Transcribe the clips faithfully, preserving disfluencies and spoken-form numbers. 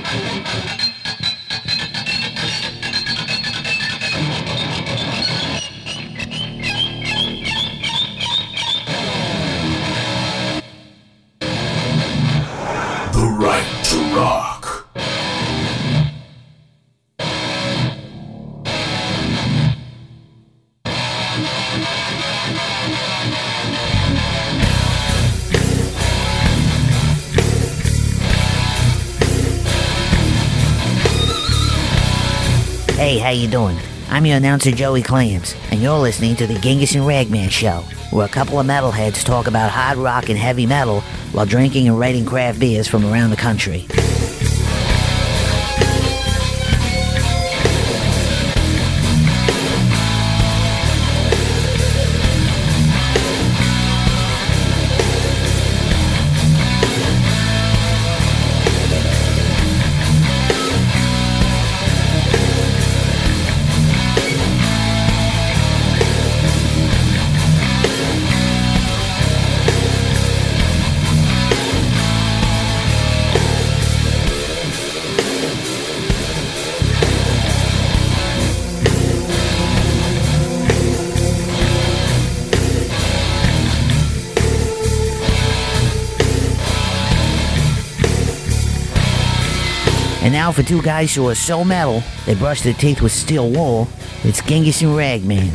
The right to rock. Hey, how you doing? I'm your announcer Joey Clams, and you're listening to the Genghis and Ragman Show, where a couple of metalheads talk about hard rock and heavy metal while drinking and rating craft beers from around the country. And now for two guys who are so metal, they brush their teeth with steel wool, it's Genghis and Ragman.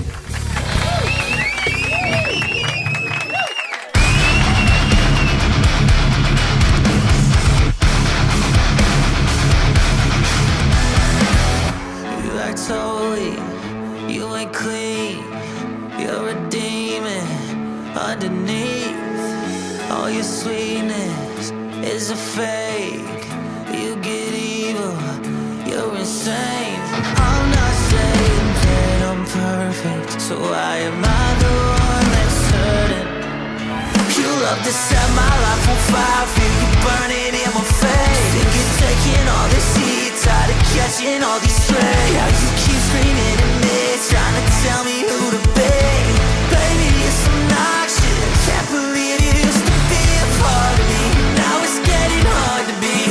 You act so weak, you ain't clean, you're a demon underneath. All your sweetness is a fake. You get evil, you're insane. I'm not saying that I'm perfect, so why am I the one that's hurting? You love to set my life on fire, feel you burning in my face. Think you're taking all this heat, tired of catching all these strays. How you keep screaming at me, trying to tell me who to be. Baby, it's obnoxious, can't believe you used to be a part of me. Now it's getting hard to be.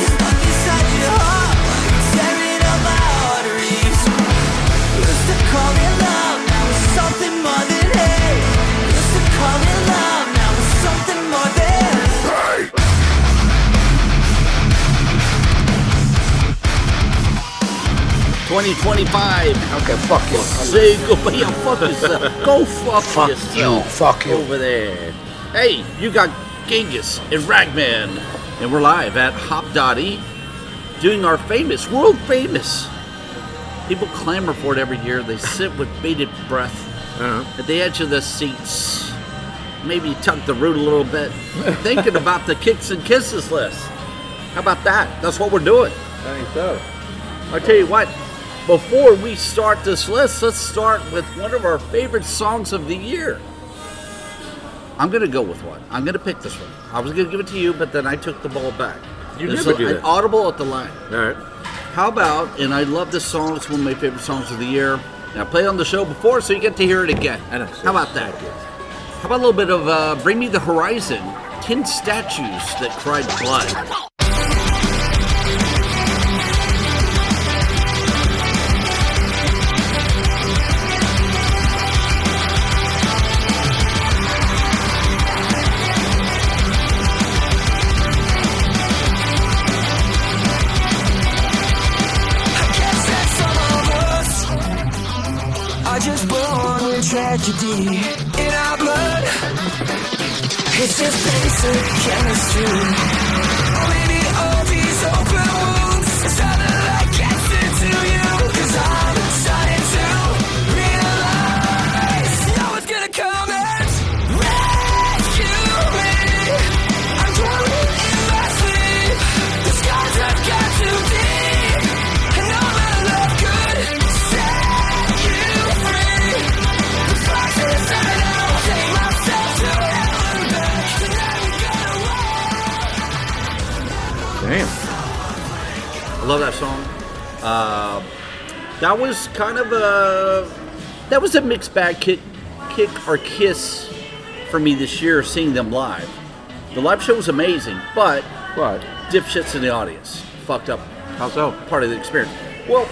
Call me love, now it's something more than hate. Used to call me love, now it's something more than hate. twenty twenty-five. Okay, fuck you. Say goodbye. Yeah, fuck yourself. Go fuck, fuck yourself. you. Fuck you. Over there. Hey, you got Genghis and Ragman, and we're live at Hop Dotty doing our famous, world famous. People clamor for it every year. They sit with bated breath uh-huh. at the edge of the seats. Maybe tuck the root a little bit, thinking about the Kicks and Kisses list. How about that? That's what we're doing. I think so. I tell you what, before we start this list, let's start with one of our favorite songs of the year. I'm going to go with one. I'm going to pick this one. I was going to give it to you, but then I took the ball back. You There's never a, do an that. audible at the line. All right. How about, and I love this song, it's one of my favorite songs of the year. And I played it on the show before, so you get to hear it again. I know. How about that? How about a little bit of uh, Bring Me the Horizon, Tin Statues That Cried Blood. Just born with tragedy in our blood. It's just basic chemistry. Or maybe all these open wounds is how the light gets into you. Cause I'm starting to realize no one's gonna come and rescue me. I'm drowning in my sleep. The scars I've got too deep, and all my love could set you free. The foxes I know, take myself to hell and back, and I'm gonna walk. Damn. I love that song. Uh, that was kind of a that was a mixed bag kick, kick or kiss for me this year. Seeing them live, the live show was amazing, but What? dipshits in the audience fucked up How so? Part of the experience. Well,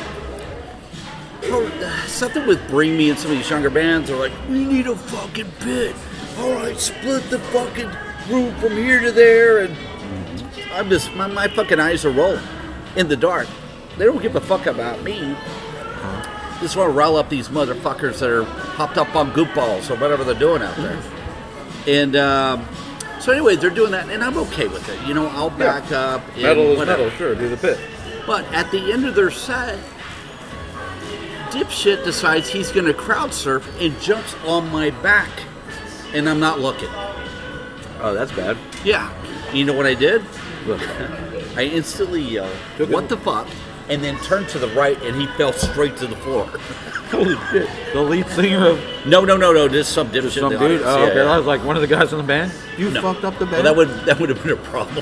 oh, something with Bring Me and some of these younger bands are like, we need a fucking pit. All right, split the fucking room from here to there, and I'm just my, my fucking eyes are rolling in the dark. They don't give a fuck about me. Just want to rile up these motherfuckers that are hopped up on goop balls or whatever they're doing out there. And um, so anyway, they're doing that, and I'm okay with it. You know, I'll back Yeah. up. And Metal is whatever. metal, sure, do the pit. But at the end of their set, dipshit decides he's going to crowd surf and jumps on my back, and I'm not looking. Oh, that's bad. Yeah. You know what I did? Look. I instantly yelled, Took what him. the fuck? And then turned to the right, and he fell straight to the floor. Holy shit. The lead singer of No, no, no, no. Just some dipshit. some in the dude? audience. Oh, Yeah, okay. yeah. That was like one of the guys in the band? You No. fucked up the Well, band? that would that would have been a problem.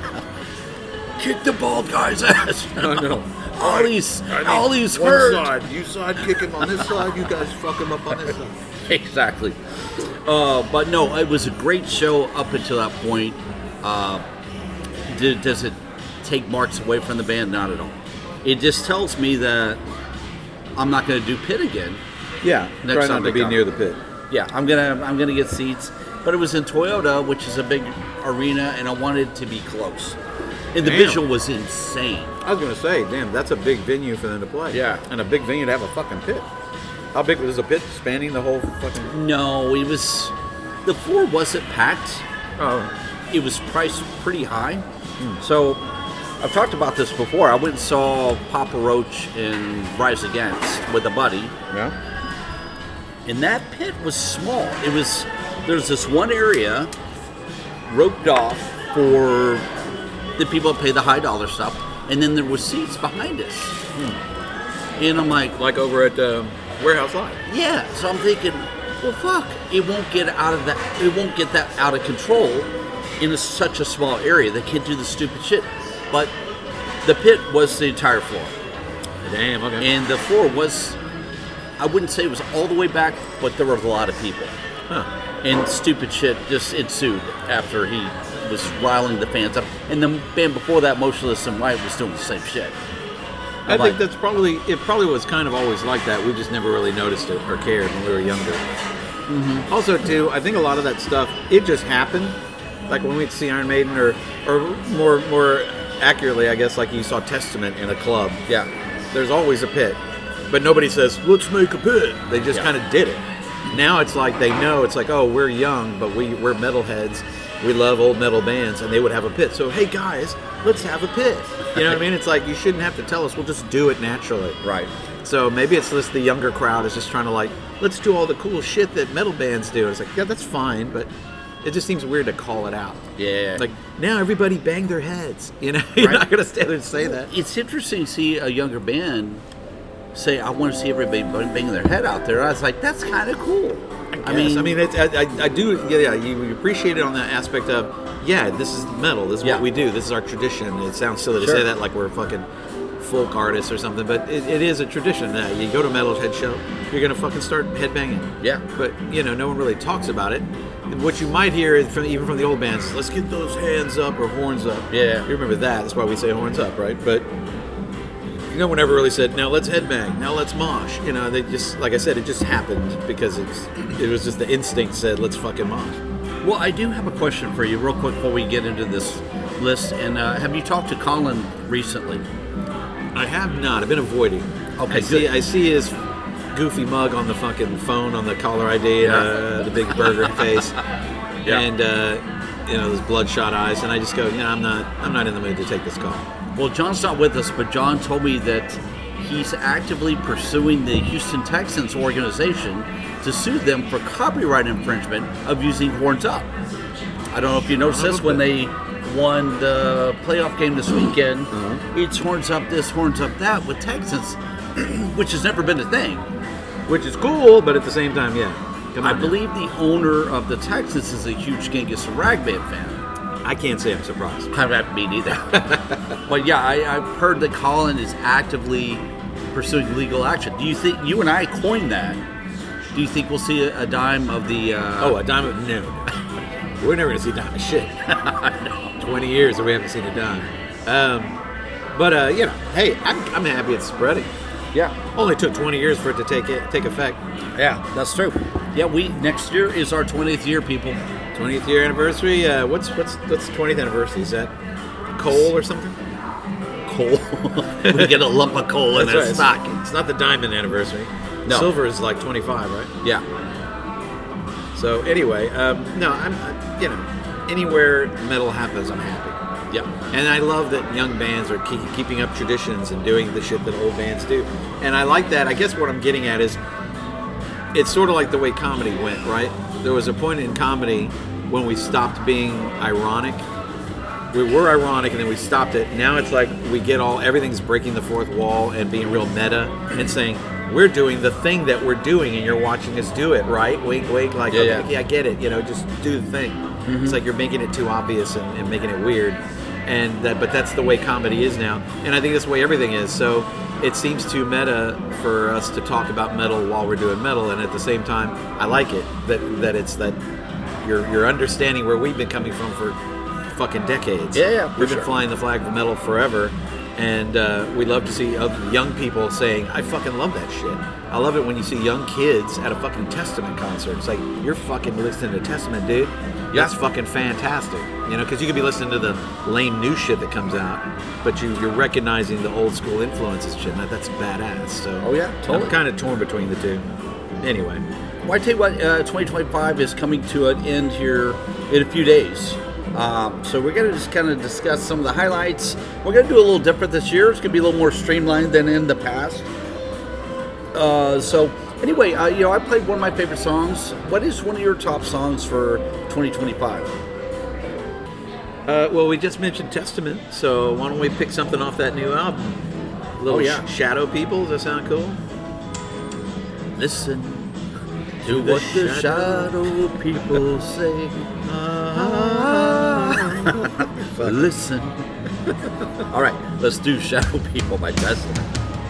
Kick the bald guy's ass. No, no. all these, I need all these one hurt. side. You side kick him on this side. You guys fuck him up on this side. Exactly. Uh, but no, it was a great show up until that point. Uh, did, does it take marks away from the band? Not at all. It just tells me that I'm not going to do pit again. Yeah, Next try time not to they be come. near the pit. Yeah, I'm gonna I'm gonna get seats, but it was in Toyota, which is a big arena, and I wanted to be close. And the Damn. visual was insane. I was going to say, damn, that's a big venue for them to play. Yeah. And a big venue to have a fucking pit. How big was the pit spanning the whole fucking... No, it was the floor wasn't packed. Oh, It was priced pretty high. So I've talked about this before. I went and saw Papa Roach in Rise Against with a buddy, yeah? and that pit was small. It was there's this one area roped off for the people that pay the high dollar stuff, and then there were seats behind us. And I'm like, Like over at um, Warehouse Live. yeah. So I'm thinking, well, fuck, it won't get out of that. It won't get that out of control in a, such a small area. They can't do the stupid shit. But the pit was the entire floor, Damn, okay. and the floor was. I wouldn't say it was all the way back, but there were a lot of people. Huh. And stupid shit just ensued after he was riling the fans up. And the band before that, Motionless in White, was doing the same shit. I I'm think like, that's probably, it probably was kind of always like that. We just never really noticed it or cared when we were younger. Mm-hmm. Also, too, I think a lot of that stuff, it just happened. Like when we'd see Iron Maiden, or, or more more accurately, I guess, like you saw Testament in a club. yeah. There's always a pit. But nobody says, let's make a pit. They just Yeah. kind of did it. Now it's like they know, it's like, oh, we're young, but we, we're metalheads. We love old metal bands, and they would have a pit. So, hey, guys, let's have a pit. You know what I mean? It's like, you shouldn't have to tell us. We'll just do it naturally. Right. So maybe it's just the younger crowd is just trying to, like, let's do all the cool shit that metal bands do. It's like, yeah, that's fine, but it just seems weird to call it out. Yeah. Like, now everybody bang their heads. You know? You're Right. not going to stand there and say that. It's interesting to see a younger band say, I want to see everybody banging their head out there. I was like, that's kind of cool. I, I mean, mean, I mean, it's, I, I, I do, yeah, yeah, you you appreciate it on that aspect of, yeah, this is metal, this is Yeah. what we do, this is our tradition. It sounds silly to Sure. say that like we're fucking folk artists or something, but it, it is a tradition that you go to a metalhead show, you're gonna fucking start headbanging. Yeah. But you know, no one really talks about it. And what you might hear is from even from the old bands, let's get those hands up or horns up. Yeah. You remember that? That's why we say horns up, right? But no one ever really said, now let's headbang, now let's mosh. You know, they just, like I said, it just happened because it's, it was just the instinct said, let's fucking mosh. well, I do have a question for you real quick before we get into this list. And uh, have you talked to Colin recently? I have not. I've been avoiding. Okay, I see. good. I see his goofy mug on the fucking phone on the caller I D, uh, the big burger face, Yeah. and uh, you know those bloodshot eyes, and I just go, no, I'm not. I'm not in the mood to take this call. Well, John's not with us, but John told me that he's actively pursuing the Houston Texans organization to sue them for copyright infringement of using Horns Up. I don't know if you noticed this when they won the playoff game this weekend. It's Horns Up this, Horns Up that with Texans, which has never been a thing. Which is cool, but at the same time, yeah. Come I on now. believe the owner of the Texans is a huge Genghis Ragman fan. I can't say I'm surprised. I haven't me neither. But yeah, I, I've heard that Colin is actively pursuing legal action. Do you think you and I coined that? Do you think we'll see a, a dime of the? Uh, Oh, a dime of no. We're never gonna see a dime of shit. Twenty years and we haven't seen a dime. Um, But uh, you know, hey, I'm, I'm happy it's spreading. Yeah. Only took twenty years for it to take it take effect. Yeah, that's true. Yeah, we next year is our twentieth year, people. twentieth year anniversary. Uh, what's what's what's the twentieth anniversary? Is that coal or something? Coal. We get a lump of coal in That's our right. stocking. It's not the diamond anniversary. No. Silver is like twenty-five, right? Yeah. So anyway, um, no, I'm uh, you know, anywhere metal happens, I'm happy. Yeah. And I love that young bands are keep, keeping up traditions and doing the shit that old bands do. And I like that. I guess what I'm getting at is it's sort of like the way comedy went, right? There was a point in comedy when we stopped being ironic. We were ironic and then we stopped it. Now it's like we get all, everything's breaking the fourth wall and being real meta and saying, we're doing the thing that we're doing and you're watching us do it, right? Wink, wink, like, Yeah, okay, yeah. yeah, I get it. You know, just do the thing. Mm-hmm. It's like you're making it too obvious and, and making it weird. And that, but that's the way comedy is now. And I think that's the way everything is. So it seems too meta for us to talk about metal while we're doing metal. And at the same time, I like it that, that it's that you're, you're understanding where we've been coming from for fucking decades. Yeah, yeah, for We've been sure. flying the flag of metal forever. And uh, we love to see other young people saying, I fucking love that shit. I love it when you see young kids at a fucking Testament concert. It's like, you're fucking listening to Testament, dude. That's fucking fantastic. You know, because you could be listening to the lame new shit that comes out, but you, you're recognizing the old school influences shit. And that, that's badass. So Oh, yeah, totally. I'm kind of torn between the two. Anyway. Well, I tell you what, uh, twenty twenty-five is coming to an end here in a few days. Um, so we're going to just kind of discuss some of the highlights. We're going to do a little different this year. It's going to be a little more streamlined than in the past. Uh, so anyway, uh, you know, I played one of my favorite songs. What is one of your top songs for twenty twenty-five? Uh, well, we just mentioned Testament, so why don't we pick something off that new album? A little Oh, yeah. sh- Shadow People, does that sound cool? Listen to the what the shadow shadow people say. Listen. All right, let's do Shadow People by Testament.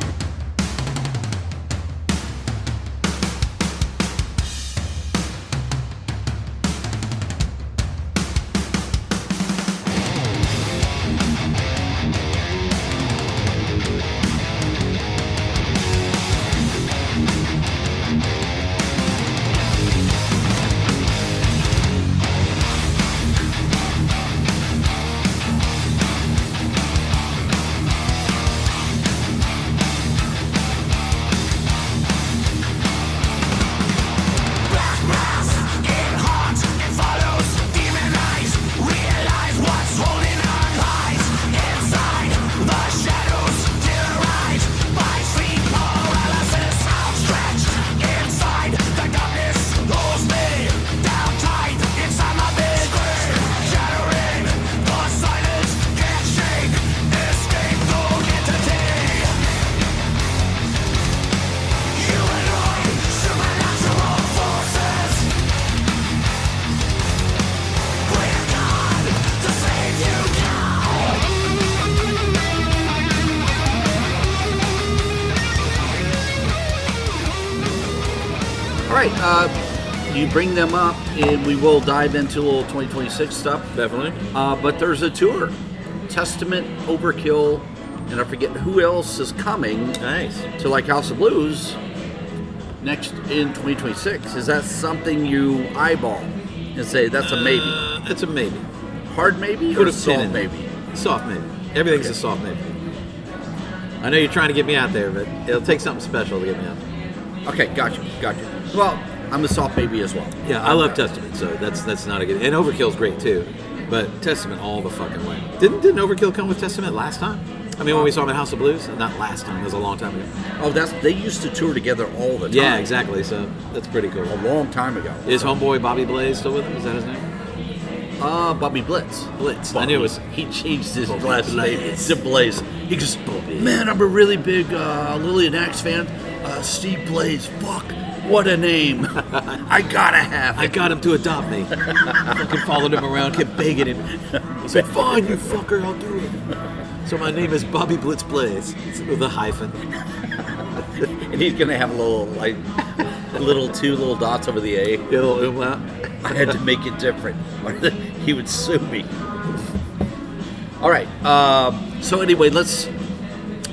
All right, uh, you bring them up, and we will dive into a little twenty twenty-six stuff. Definitely. Uh, but there's a tour, Testament, Overkill, and I forget who else is coming Nice. to like House of Blues next in twenty twenty-six. Is that something you eyeball and say that's a maybe? Uh, it's a maybe. Hard maybe Put or a pin soft in it. maybe? Soft maybe. Everything's Okay. a soft maybe. I know you're trying to get me out there, but it'll take something special to get me out. Okay, gotcha, gotcha. Well, I'm a soft maybe as well. Yeah, I love Testament, so that's that's not a good. And Overkill's great too, but Testament all the fucking way. Didn't didn't Overkill come with Testament last time? I mean, when we saw him at House of Blues, not last time. It was a long time ago. Oh, that's they used to tour together all the time. Yeah, exactly. So that's pretty cool. A long time ago. Is homeboy Bobby Blaze still with him? Is that his name? Uh, Bobby Blitz. Blitz. I Bobby. knew it was. He changed his Bobby last name Blaze. to Blaze. He goes, man, I'm a really big uh, Lillian Axe fan. Uh, Steve Blaze. Fuck, what a name. I gotta have it. I got him to adopt me. Fucking followed him around, kept begging him. He said, "Fine, you fucker, I'll do it." So my name is Bobby Blitz Blaze with a hyphen. And he's gonna have a little, like, a little two little dots over the A. Little umlaut. I had to make it different. He would sue me. All right. Um, so anyway, let's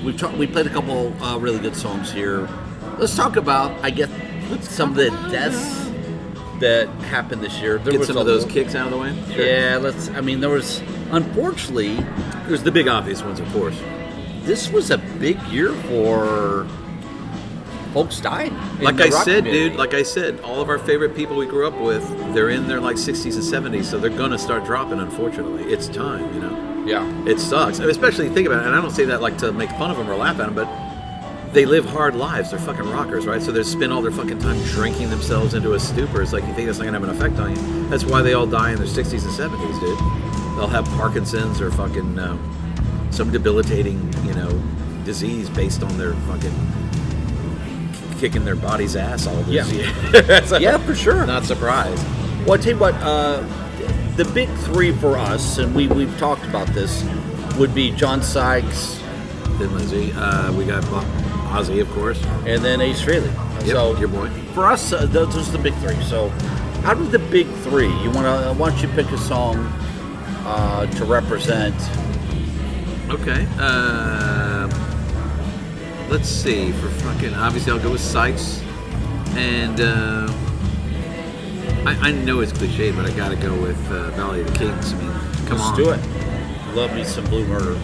we've talked. We played a couple uh, really good songs here. Let's talk about, I guess, some of the deaths that happened this year. There Get was some a of those little- kicks out of the way. Yeah, let's. I mean, there was unfortunately There's the big obvious ones, of course. this was a big year for folks dying. in Like the I rock said, community. dude, like I said, all of our favorite people we grew up with, they're in their like sixties and seventies, so they're gonna start dropping, unfortunately. It's time, you know? Yeah. It sucks. And especially think about it, and I don't say that like to make fun of them or laugh at them, but they live hard lives. They're fucking rockers, right? So they spend all their fucking time drinking themselves into a stupor. It's like, you think that's not gonna have an effect on you. That's why they all die in their sixties and seventies, dude. They'll have Parkinson's or fucking um, some debilitating, you know, disease based on their fucking kicking their body's ass all this Yeah. year. So, Yeah, for sure. Not surprised. Well, I tell you what, uh, the big three for us, and we, we've talked about this, would be John Sykes Then Lindsay, uh, we got Bob, Ozzy, of course. and then Ace Frehley. Yep, so your boy. For us, uh, those, those are the big three. So out of the big three, you want to why don't you pick a song uh, to represent? Okay. Uh, let's see. For fucking, obviously, I'll go with Sykes, and uh, I, I know it's cliche, but I gotta go with uh, Valley of the Kings. I mean, come Let's on. do it. Love me some Blue Murder.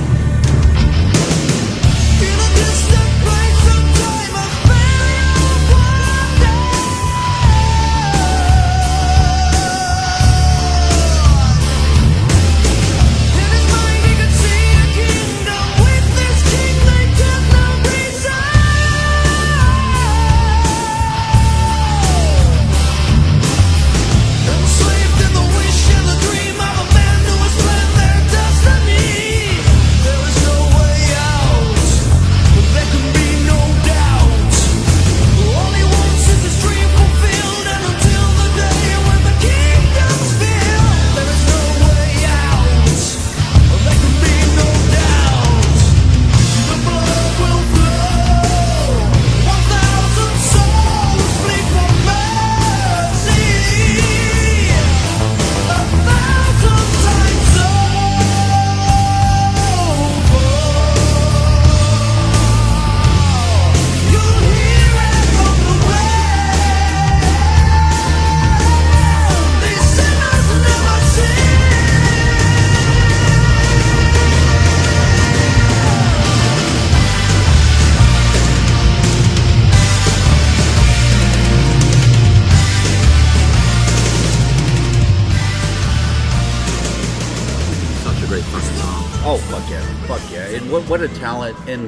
Oh, fuck yeah. Fuck yeah. And what, what a talent. And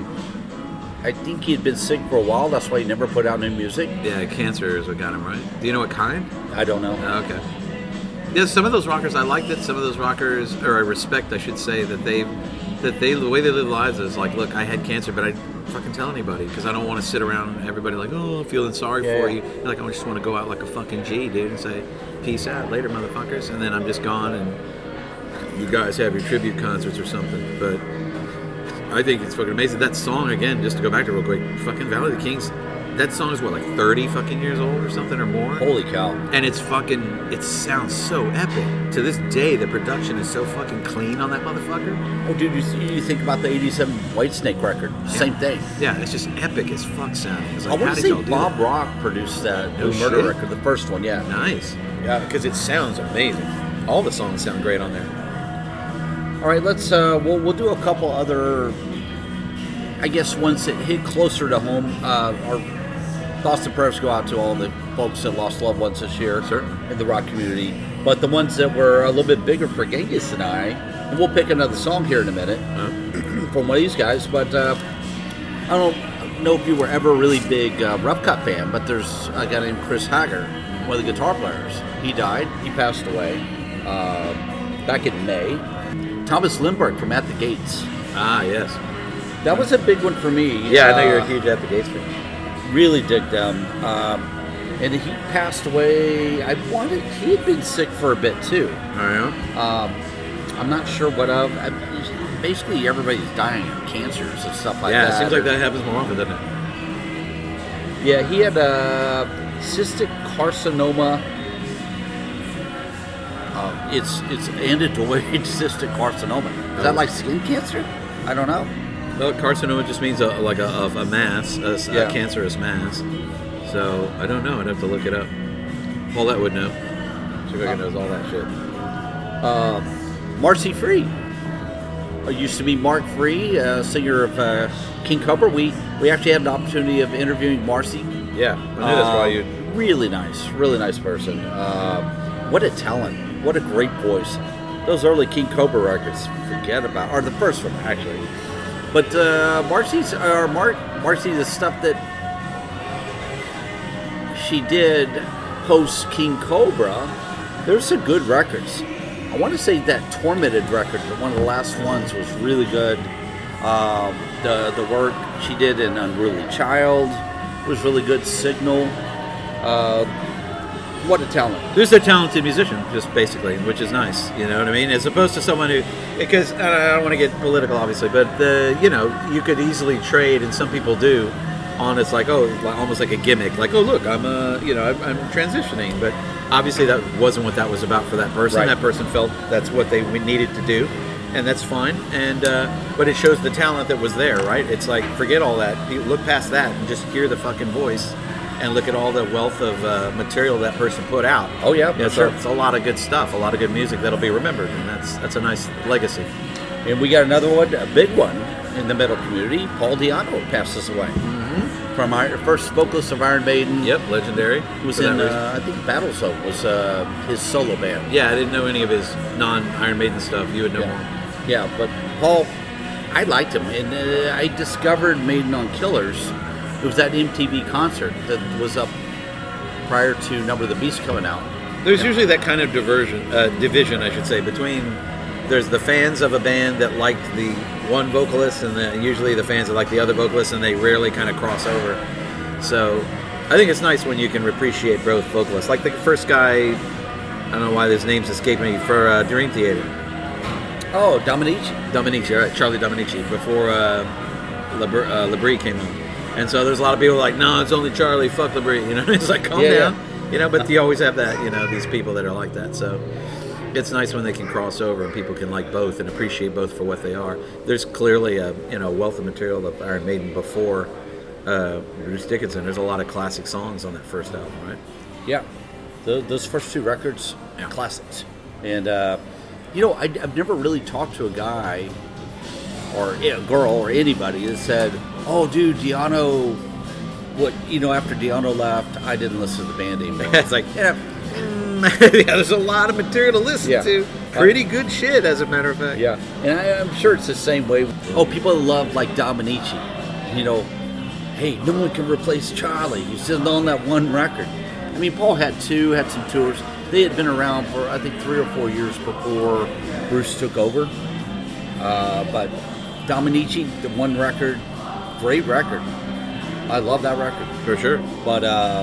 I think he had been sick for a while. That's why he never put out new music. Yeah, cancer is what got him, right? Do you know what kind? I don't know. Oh, okay. Yeah, some of those rockers I like that. Some of those rockers, or I respect, I should say, that they, that they, the way they live lives is like, look, I had cancer, but I didn't fucking tell anybody because I don't want to sit around everybody like, oh, feeling sorry Yeah. for you. Like, I just want to go out like a fucking G, dude, and say, peace out, later, motherfuckers, and then I'm just gone, and you guys have your tribute concerts or something. But I think it's fucking amazing. That song, again, just to go back to it real quick, fucking Valley of the Kings. That song is what, like thirty fucking years old or something or more? Holy cow. And it's fucking, it sounds so epic. To this day, the production is so fucking clean on that motherfucker. Oh, dude, you, you think about the eighty-seven Whitesnake record. Same thing. Yeah, it's just epic as fuck sounding. It's I like, want how to did y'all say do Bob that? Rock produced that No Blue Murder shit. record, the first one, yeah. Nice. Yeah, because it sounds amazing. All the songs sound great on there. All right, let's, uh, we'll, we'll do a couple other, I guess, ones that hit closer to home. Uh, our thoughts and prayers go out to all the folks that lost loved ones this year Certainly. in the rock community. But the ones that were a little bit bigger for Genghis and I, and we'll pick another song here in a minute from one of these guys. But uh, I don't know if you were ever a really big uh, Rough Cut fan, but there's a guy named Chris Hager, one of the guitar players. He died. He passed away uh, back in May. Thomas Lindbergh from At the Gates. Ah, yes. That was a big one for me. Yeah, I know you're a Uh, huge At the Gates fan. Really dig them. Um, and he passed away. I wanted. He had been sick for a bit too. Oh, yeah? Um, I'm not sure what of. I, basically, everybody's dying of cancers and stuff like yeah, that. it seems like that happens more often, doesn't it? Yeah, he had a cystic carcinoma. Uh, it's it's andidoid cystic carcinoma. Is that like skin cancer? I don't know. Well, carcinoma just means a, like a, of a mass, a, s- a Yeah. cancerous mass. So I don't know. I'd have to look it up. Paulette would know. She fucking knows all that shit. Uh, Marcy Free. Uh, used to be Mark Free, uh, singer of uh, King Cobra. We we actually had an opportunity of interviewing Marcy. Yeah, I knew that's why you. Uh, Really nice, really nice person. Uh, what a talent! What a great voice. Those early King Cobra records, forget about, or the first one actually. But uh, Marcy's, or Mar- Marcy, the stuff that she did post King Cobra, there's some good records. I want to say that Tormented record, one of the last ones, was really good. Um, the the work she did in Unruly Child was really good. Signal. Uh, what a talent. There's a talented musician, just basically, which is nice. You know what I mean? As opposed to someone who, because I don't, I don't want to get political, obviously, but the you know you could easily trade, and some people do, on it's like oh, like, almost like a gimmick, like oh look, I'm a you know I'm, I'm transitioning, but obviously that wasn't what that was about for that person. Right. That person felt that's what they needed to do, and that's fine. And uh, but it shows the talent that was there, right? It's like forget all that, you look past that, and just hear the fucking voice. And look at all the wealth of uh, material that person put out. Oh, yeah, yeah for so sure. it's a lot of good stuff, a lot of good music that'll be remembered, and that's that's a nice legacy. And we got another one, a big one in the metal community. Paul Di'Anno passed us away. Mm-hmm. From our first vocalist of Iron Maiden. Yep, legendary. Was for that in, reason. uh, I think Battle Zone was uh, his solo band. Yeah, I didn't know any of his non-Iron Maiden stuff. You would know more. Yeah, yeah, but Paul, I liked him, and uh, I discovered Maiden on Killers. It was that M T V concert that was up prior to Number of the Beast coming out. There's usually that kind of diversion, uh, division, I should say, between there's the fans of a band that liked the one vocalist, and the, usually the fans that like the other vocalist, and they rarely kind of cross over. So I think it's nice when you can appreciate both vocalists. Like the first guy, I don't know why his name's escaping me, for uh, Dream Theater. Oh, Dominici. Dominici, right? Charlie Dominici, before uh, Labrie, uh, Labrie came on. And so there's a lot of people like, no, it's only Charlie, fuck Labrie. You know, it's like, calm Yeah, down. yeah. You know, but you always have that, you know, these people that are like that. So it's nice when they can cross over and people can like both and appreciate both for what they are. There's clearly a, you know, wealth of material of Iron Maiden before uh, Bruce Dickinson. There's a lot of classic songs on that first album, right? Yeah, the, those first two records, Yeah. classics. And, uh, you know, I, I've never really talked to a guy or a girl or anybody that said, oh, dude, Di'Anno, what, you know, after Di'Anno left, I didn't listen to the band anymore. It's like, yeah, yeah, there's a lot of material to listen Yeah. to. Pretty good shit, as a matter of fact. yeah. And I, I'm sure it's the same way. Oh, people love, like, Dominici. You know, hey, no one can replace Charlie. He's just on that one record. I mean, Paul had two, had some tours. They had been around for, I think, three or four years before Bruce took over. Uh, but Dominici, the one record, great record. I love that record. For sure. But, uh,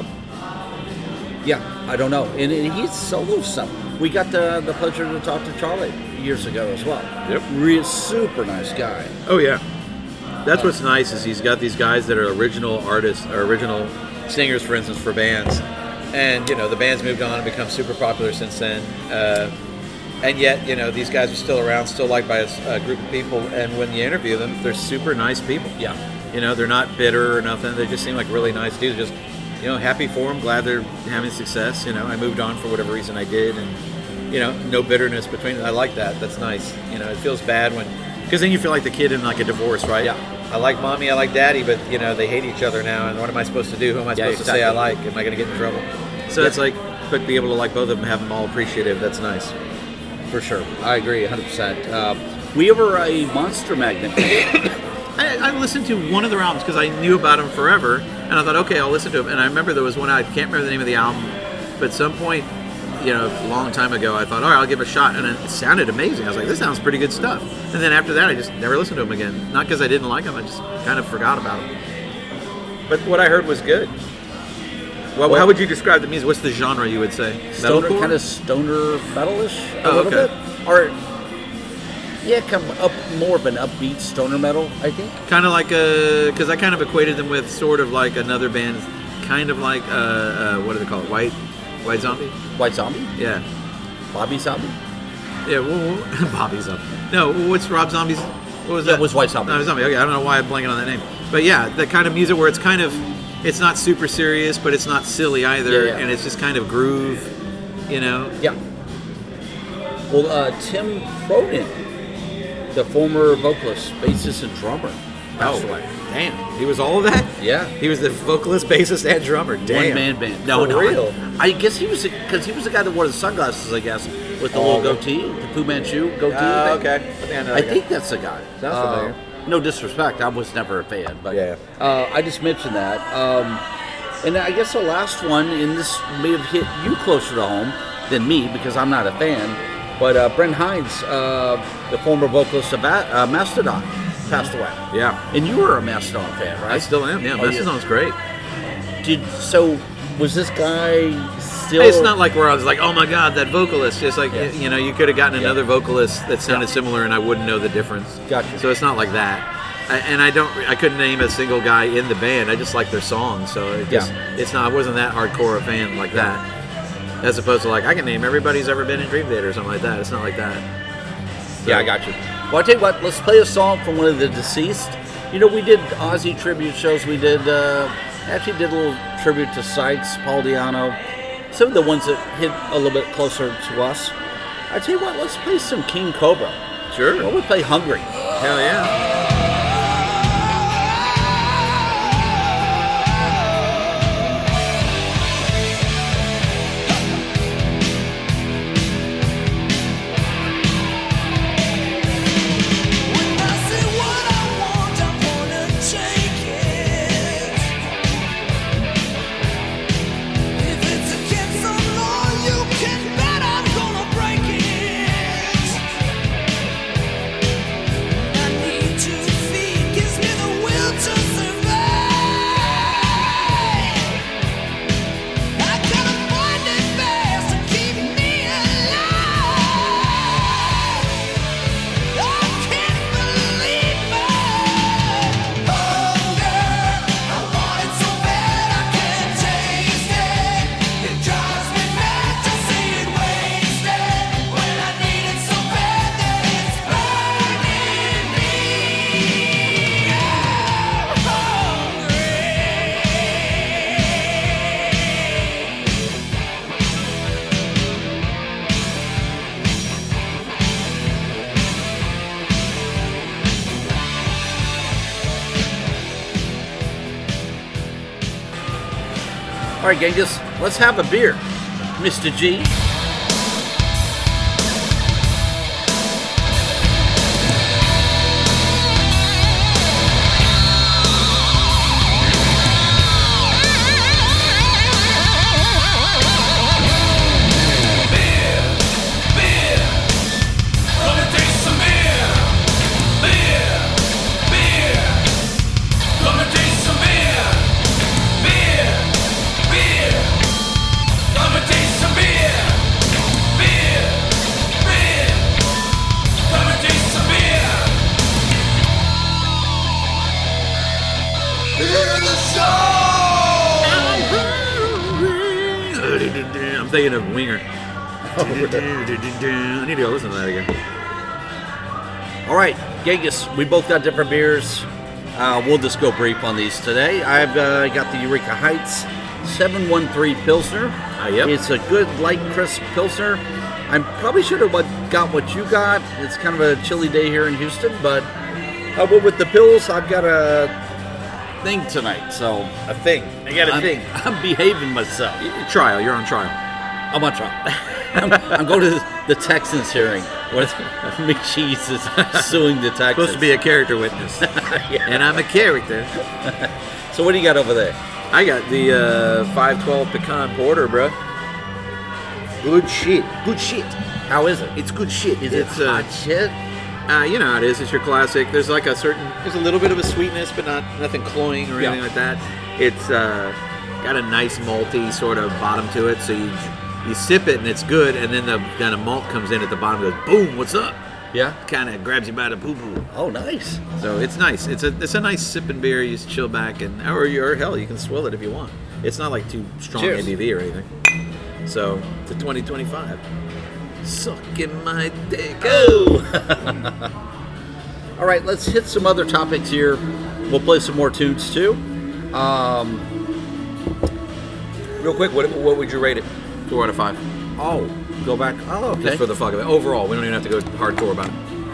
yeah, I don't know. And, and he's solo stuff. We got the, the pleasure to talk to Charlie years ago as well. Yep. Real super nice guy. Oh yeah, that's what's nice is he's got these guys that are original artists, or original singers, for instance, for bands, and you know the band's moved on and become super popular since then. Uh, and yet, you know, these guys are still around, still liked by a, a group of people. And when you interview them, they're super nice people. Yeah. You know, they're not bitter or nothing. They just seem like really nice dudes. Just, you know, happy for them, glad they're having success. You know, I moved on for whatever reason I did, and you know, no bitterness between. I like that. That's nice. You know, it feels bad when, because then you feel like the kid in like a divorce, right? Yeah. I like mommy, I like daddy, but you know, they hate each other now. And what am I supposed to do? Who am I Yeah, supposed to say I exactly. like? Am I going to get in trouble? So it's like, but be able to like both of them, have them all appreciative. That's nice. For sure. I agree one hundred percent. Uh, we were a Monster Magnet. I, I listened to one of their albums because I knew about them forever, and I thought, okay, I'll listen to them. And I remember there was one, I can't remember the name of the album, but at some point, you know, a long time ago, I thought, all right, I'll give it a shot, and it sounded amazing. I was like, this sounds pretty good stuff. And then after that, I just never listened to them again. Not because I didn't like them, I just kind of forgot about them. But what I heard was good. Well, Well- how would you describe the music? What's the genre you would say? Stoner, Metalcore? kind of stoner metalish a Oh, little okay. bit. Or, yeah, come up more of an upbeat stoner metal, I think. Kind of like a, because I kind of equated them with sort of like another band, kind of like, uh, uh, what do they call it? White, White Zombie? White Zombie? Yeah. Bobby Zombie? Yeah, well, well, Bobby Zombie. No, what's Rob Zombie's What was Yeah, that? it was White Zombie. No, it was Zombie. Okay, I don't know why I'm blanking on that name. But yeah, the kind of music where it's kind of, it's not super serious, but it's not silly either, Yeah, yeah. and it's just kind of groove, you know? Yeah. Well, uh, Tim Cronin, the former vocalist, bassist, and drummer, passed Oh, away. damn. He was all of that? Yeah. He was the vocalist, bassist, and drummer. Damn. One man band. No, For no. real? I, I guess he was because he was the guy that wore the sunglasses. I guess with the Oh, little okay. goatee, the Fu Manchu goatee. Oh, thing. okay. I think I know I that guy. think that's the guy. Sounds Uh, familiar. No disrespect, I was never a fan, but Yeah. uh, I just mentioned that. Um, and I guess the last one, and this may have hit you closer to home than me because I'm not a fan, but uh, Brent Hines, uh, the former vocalist of Ba- uh, Mastodon, passed away. Yeah. And you were a Mastodon fan, right? I still am, yeah. Oh, yeah. Mastodon's great. Did so? Was this guy still? It's not like where I was like, oh my god, that vocalist. It's like, Yeah. you know, you could have gotten Yeah. another vocalist that sounded Yeah. similar and I wouldn't know the difference. Gotcha. So it's not like that. I, and I don't, I couldn't name a single guy in the band. I just like their songs. So it just, Yeah. it's not, I wasn't that hardcore a fan like that. As opposed to like, I can name everybody who's ever been in Dream Theater or something like that. It's not like that. So- Yeah, I got you. Well, I tell you what, let's play a song from one of the deceased. You know, we did Ozzy tribute shows. We did, uh, actually did a little tribute to Sykes, Paul Di'Anno, some of the ones that hit a little bit closer to us. I tell you what, let's play some King Cobra. Sure. Well, we play Hungry. Hell yeah. When I say what I want, I wanna take it. If it's against the law, you can bet I'm gonna break it. I need to feed, gives me the will to survive. I gotta find it fast to keep me alive. I can't believe my hunger. I want it so bad I can't taste it. It drives me mad to see it wasted. When I need it so bad that it's burning me. I'm hungry. All right, Genghis, let's have a beer, Mister G. Come and taste some beer. Beer. Beer. Come and taste some beer. Beer. Beer. Come and taste some beer. Beer. Beer. Come and taste some beer. Hear the show. I'm thinking of Winger. I need to go listen to that again. All right, Genghis, we both got different beers. Uh, we'll just go brief on these today. I've uh, got the Eureka Heights seven one three Pilsner. Ah, yep. It's a good, light, crisp Pilsner. I probably should have what- got what you got. It's kind of a chilly day here in Houston, but uh, but with the pills, I've got a thing tonight, so A thing. I got a I'm, thing. I'm behaving myself. Trial. You're on trial. I'm on trial. I'm, I'm going to the, the Texans hearing when McCheese is suing the Texans. Supposed to be a character witness, and I'm a character. So what do you got over there? I got the uh, five twelve pecan porter, bro. Good shit. Good shit. How is it? It's good shit. Is it's it uh, hot shit? Uh, you know how it is. It's your classic. There's like a certain, there's a little bit of a sweetness, but not nothing cloying or Yeah. anything like that. It's uh, got a nice malty sort of bottom to it. So you you sip it and it's good, and then the kind of malt comes in at the bottom, and goes boom. What's up? Yeah. Kind of grabs you by the poo poo. Oh, nice. So it's nice. It's a it's a nice sipping beer. You just chill back and or you or hell you can swill it if you want. It's not like too strong Cheers. A B V or anything. So to twenty twenty-five. Sucking my dick. Oh. All right, let's hit some other topics here. We'll play some more tunes too. Um, Real quick, what, what would you rate it? Four out of five. oh, go back. Oh, okay. Just for the fuck of it. Overall, we don't even have to go hardcore about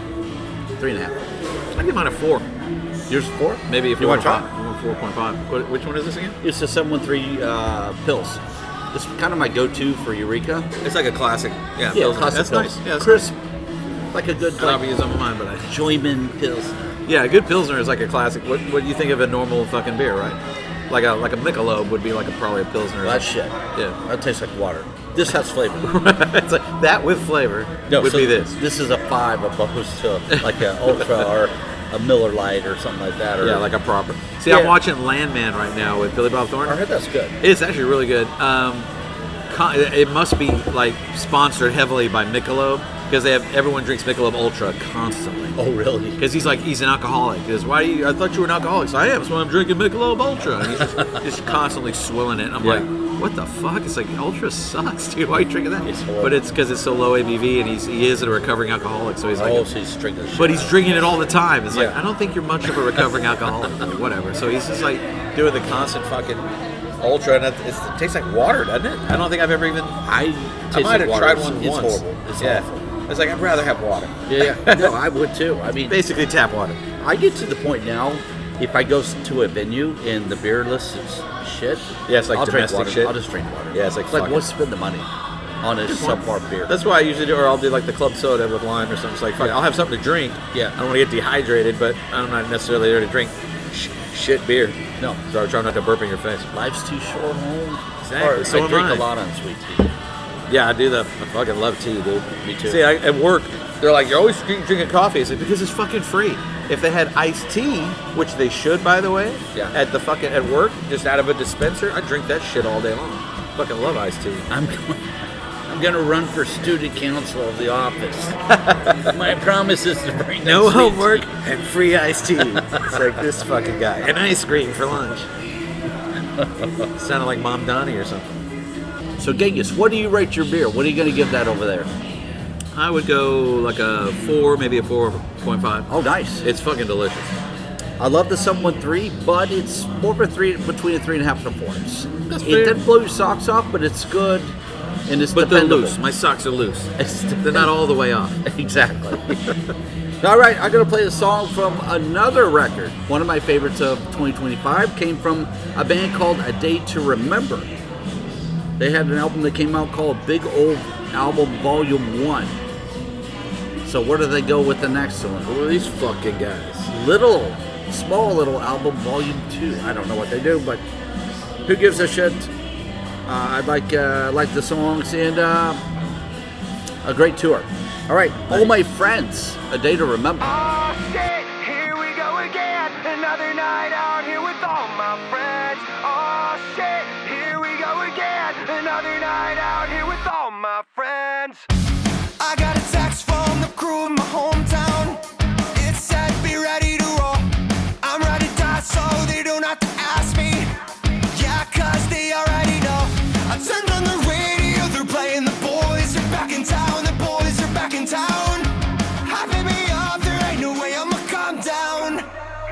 it. Three and a half. I'd give mine a four. Yours is four? Maybe a You four want or to try? five. I want four point five. What, which one is this again? It's the seven one three uh, pills. It's kind of my go-to for Eureka. It's like a classic. Yeah, Yeah, Pilsner. classic That's pills. nice. Yeah, that's Crisp. Like a good nice. I don't like, use on mine, but I. Joyman pills. Yeah, a good Pilsner is like a classic. What What do you think of a normal fucking beer, right? Like a like a Michelob would be like a probably a Pilsner. or That something. shit. Yeah. That tastes like water. This has flavor. It's like that with flavor No, would so be this. This is a five opposed to like an Ultra or a Miller Lite or something like that. Or, Yeah, like a proper. See, Yeah. I'm watching Landman right now with Billy Bob I Thornton. heard that's good. It's actually really good. Um, con- it must be like sponsored heavily by Michelob because they have everyone drinks Michelob Ultra constantly. Oh, really? Because he's like he's an alcoholic. Because why? Do you, I thought you were an alcoholic. So I am. So I'm drinking Michelob Ultra. And he's just, just constantly swilling it. I'm Yeah. like, what the fuck? It's like Ultra sucks, dude. Why are you drinking that? It's horrible. But it's because it's so low A B V, and he's he is a recovering alcoholic. So he's like, Oh, so he's drinking shit. but he's drinking it all the time. It's like, Yeah. I don't think you're much of a recovering alcoholic. Like, whatever. So he's just like doing the constant fucking Ultra, and it, it's, it tastes like water, doesn't it? I don't think I've ever even. I, I taste might like have water. tried It's- one it's once. horrible. It's yeah. awful. It's like I'd rather have water. Yeah, yeah. No, I would too. I mean, Basically tap water. I get to the point now, if I go to a venue and the beer list is shit, Yeah, it's like I'll drink domestic water. shit. I'll just drink water. Yeah, it's like, It's like fuck what's it. spend the money on a subpar beer? That's why I usually do, or I'll do like the club soda with lime or something. It's like, fuck it, I'll have something to drink. Yeah. I don't want to get dehydrated, but I'm not necessarily there to drink sh- shit beer. No. So I try not to burp in your face. Life's too short, home. Exactly. Or So I am drink I. a lot on sweet tea. Yeah, I do the. I fucking love tea, dude. Me too. See, I, at work, they're like, "You're always drink, drinking coffee." I said, "Because it's fucking free." If they had iced tea, which they should, by the way, Yeah. at the fucking at work, just out of a dispenser, I drink that shit all day long. Fucking love iced tea. I'm going, I'm going to run for student council of the office. My promise is to bring No that sweet homework tea. and free iced tea. It's like this fucking guy. And ice cream for lunch. Sounded like Mom Donnie or something. So, Genghis, what do you rate your beer? What are you going to give that over there? I would go like a four, maybe a four point five. Oh, nice. It's fucking delicious. I love the seven one three, but it's more of a three, between a three and a half and a four. It's, That's it fair. doesn't blow your socks off, but it's good, and it's But they're dependable. loose. My socks are loose. It's They're not all the way off. Exactly. All right, I'm going to play a song from another record. One of my favorites of twenty twenty-five came from a band called A Day to Remember. They had an album that came out called Big Old Album Volume one. So where do they go with the next one? Who are these fucking guys? Little, small little album Volume two. I don't know what they do, but who gives a shit? Uh, I'd like uh, like the songs and uh, a great tour. All right, all my friends, A Day to Remember. Oh shit, here we go again. Another night out here with all my friends. Oh shit, here we go again. Another night out here with all my friends. I got a text from the crew in my hometown. It said be ready to roll. I'm ready to die so they don't have to ask me. Yeah, cause they already know. I turned on the radio, they're playing the boys are back in town. The boys are back in town. Hyping me up, there ain't no way I'ma calm down.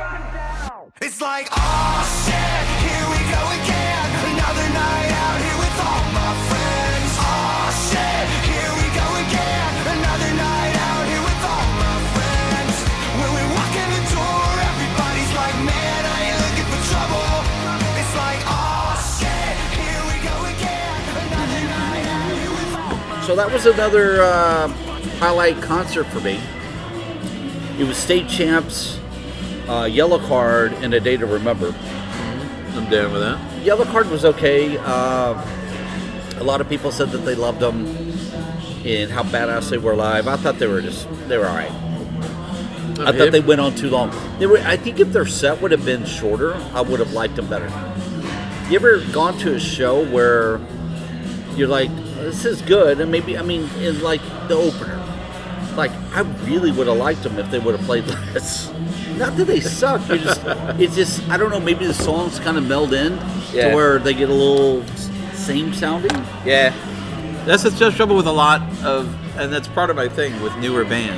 It's like, oh shit, here we go again. Another night out here with all my friends. Oh shit, here we go again. Another night out here with all my friends. When we walk in the door, everybody's like, man, I ain't looking for trouble. It's like, oh shit, here we go again. Another night out here with all my So that was another uh, highlight concert for me. It was State Champs, uh, Yellow Card, and A Day to Remember. I'm down with that. Yellow Card was okay. Uh, a lot of people said that they loved them and how badass they were live. I thought they were just, they were all right. I thought they went on too long. They were. I think if their set would have been shorter, I would have liked them better. You ever gone to a show where you're like, this is good, and maybe, I mean, in like the opener, like I really would have liked them if they would have played less. Not that they suck. You're just, it's just, I don't know. Maybe the songs kind of meld in Yeah. to where they get a little same sounding. Yeah. That's the just trouble with a lot of, and that's part of my thing with newer bands.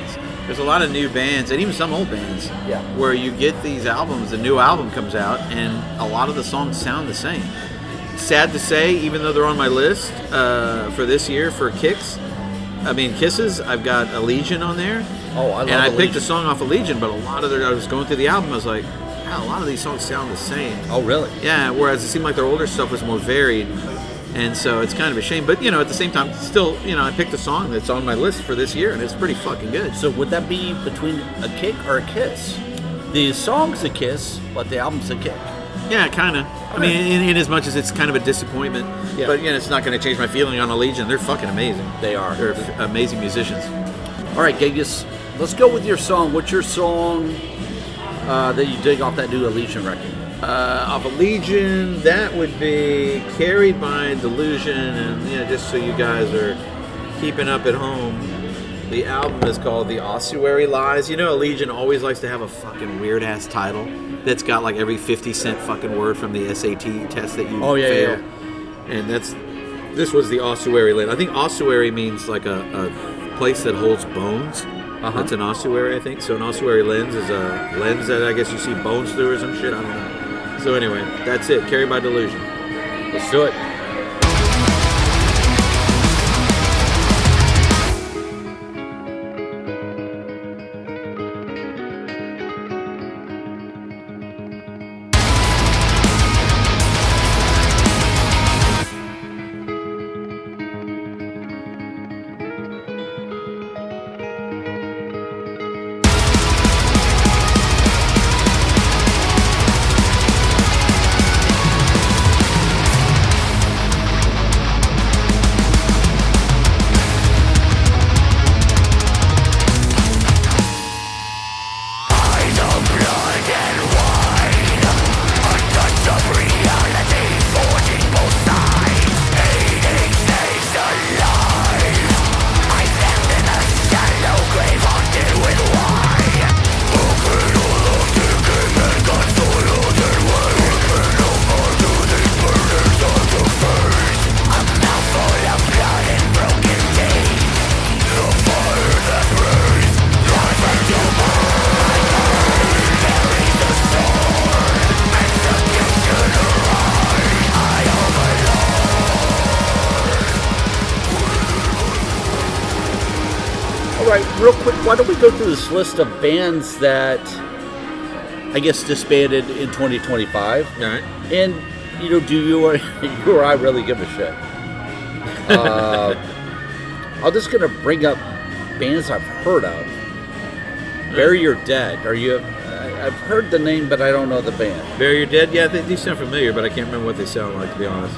There's a lot of new bands, and even some old bands, Yeah. where you get these albums, a new album comes out, and a lot of the songs sound the same. Sad to say, even though they're on my list uh, for this year for Kicks, I mean Kisses, I've got Allegiant on there. Oh, I love And I picked Allegiant. a song off Allegiant, but a lot of their, I was going through the album, I was like, wow, a lot of these songs sound the same. Oh, really? Yeah, whereas it seemed like their older stuff was more varied. And so it's kind of a shame. But, you know, at the same time, still, you know, I picked a song that's on my list for this year, and it's pretty fucking good. So would that be between a Kick or a Kiss? The song's a Kiss, but the album's a Kick. Yeah, kind of. I mean, in, in as much as it's kind of a disappointment. Yeah. But, you know, it's not going to change my feeling on Allegiant. They're fucking amazing. They are. They're f- amazing musicians. All right, Genghis, let's go with your song. What's your song uh, that you dig off that new Allegiant record? Uh, of Allegiant, that would be Carried by Delusion. And, you know, just so you guys are keeping up at home, the album is called The Ossuary Lies. You know, Allegiant always likes to have a fucking weird-ass title that's got, like, every fifty cent fucking word from the S A T test that you Oh, yeah, fail. yeah. And that's, this was the ossuary lens. I think ossuary means, like, a, a place that holds bones. Uh-huh. That's an ossuary, I think. So an ossuary lens is a lens that I guess you see bones through or some shit. I don't know. So anyway, that's it. Carried by Delusion. Let's do it. Real quick, why don't we go through this list of bands that I guess disbanded in twenty twenty-five? All right. And, you know, do you or, you or I really give a shit? Uh, I'm just going to bring up bands I've heard of. Bury Your Dead. Are you? I- I've heard the name, but I don't know the band. Bury Your Dead? Yeah, they, these sound familiar, but I can't remember what they sound like, to be honest.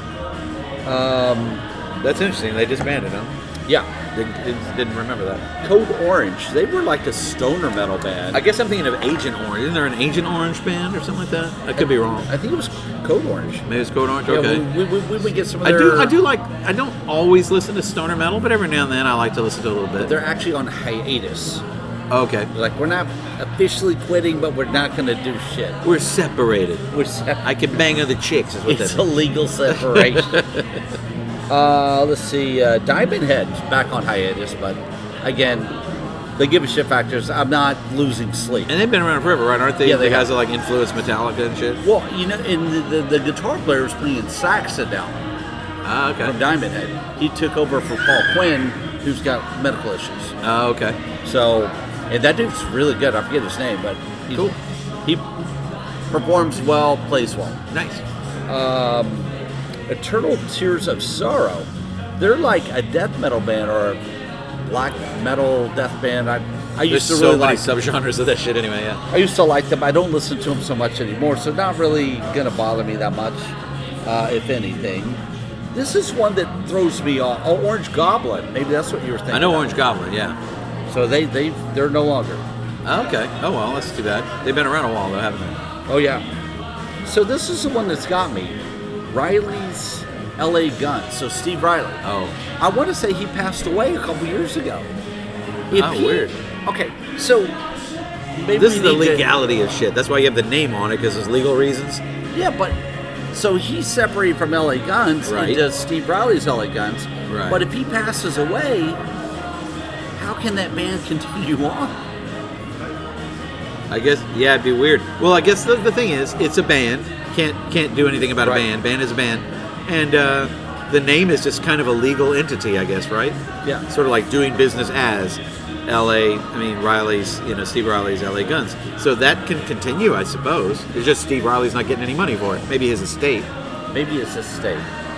Um, That's interesting. They disbanded, huh? yeah, Didn't, didn't, didn't remember that. Code Orange. They were like a stoner metal band. I guess I'm thinking of Agent Orange. Isn't there an Agent Orange band or something like that? I could be wrong. I think it was Code Orange. Maybe it's Code Orange? Yeah, Okay. we, we, we would get some of I their... do. I do like. I don't always listen to stoner metal, but every now and then I like to listen to a little bit. They're actually on hiatus. Okay. Like, we're not officially quitting, but we're not going to do shit. We're separated. We're se- I can bang other chicks. Is what It's that a legal separation. uh, let's see. Uh, Diamond Head's back on hiatus, but again, the give a shit factors. I'm not losing sleep. And they've been around forever, right? Aren't they? Yeah, they the guys have. that like influence Metallica and shit. Well, you know, and the, the, the guitar player was playing Saxon now Ah, from okay. Diamond Head. He took over for Paul Quinn, who's got medical issues. Oh, okay. So, and that dude's really good. I forget his name, but he's, Cool. he performs well, plays well. Nice. Um, Eternal Tears of Sorrow. They're like a death metal band or a black metal death band. I I There's used to so really many like. subgenres of that shit anyway. Yeah. I used to like them. I don't listen to them so much anymore, so not really gonna bother me that much, uh, if anything. This is one that throws me off. Oh, Orange Goblin. Maybe that's what you were thinking. I know of. Orange Goblin. Yeah. So they they they're no longer. Okay. Oh well, that's too bad. They've been around a while though, haven't they? Oh yeah. So this is the one that's got me. Riley's L A Guns. So Steve Riley. Oh. I want to say he passed away a couple years ago. If Oh, he- weird. Okay, so maybe This we is the need to- legality of shit. That's why you have the name on it, because there's legal reasons. Yeah, but so he's separated from L A Guns Right. and does Steve Riley's L A Guns. Right. But if he passes away, how can that band continue on? I guess, yeah, it'd be weird. Well, I guess the, the thing is, it's a band. Can't can't do anything about Right. a band. Band is a band. And uh, the name is just kind of a legal entity, I guess, right? Yeah. Sort of like doing business as L A, I mean, Riley's, you know, Steve Riley's L A Guns. So that can continue, I suppose. It's just Steve Riley's not getting any money for it. Maybe his estate. Maybe it's a state.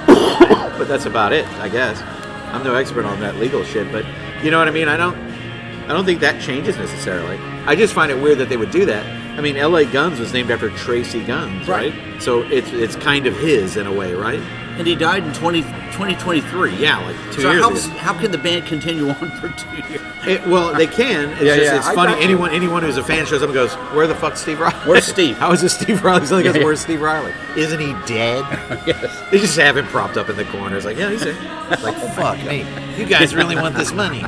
But that's about it, I guess. I'm no expert on that legal shit, but you know what I mean? I don't I don't think that changes necessarily. I just find it weird that they would do that. I mean, L A Guns was named after Tracy Guns, right? Right. So it's it's kind of his in a way, right? And he died in twenty twenty-three. Yeah, like two so years how, ago. how can the band continue on for two years? It, well, they can. It's Yeah, just yeah, it's I funny. got you. Anyone anyone who's a fan shows up and goes, "Where the fuck's Steve Riley? Where's Steve?" How is this Steve Riley? He's like, Yeah, yeah. "Where's Steve Riley? Isn't he dead?" Yes. They just have him propped up in the corner. It's like, yeah, he's there. It's like, fuck me. You guys really want this money?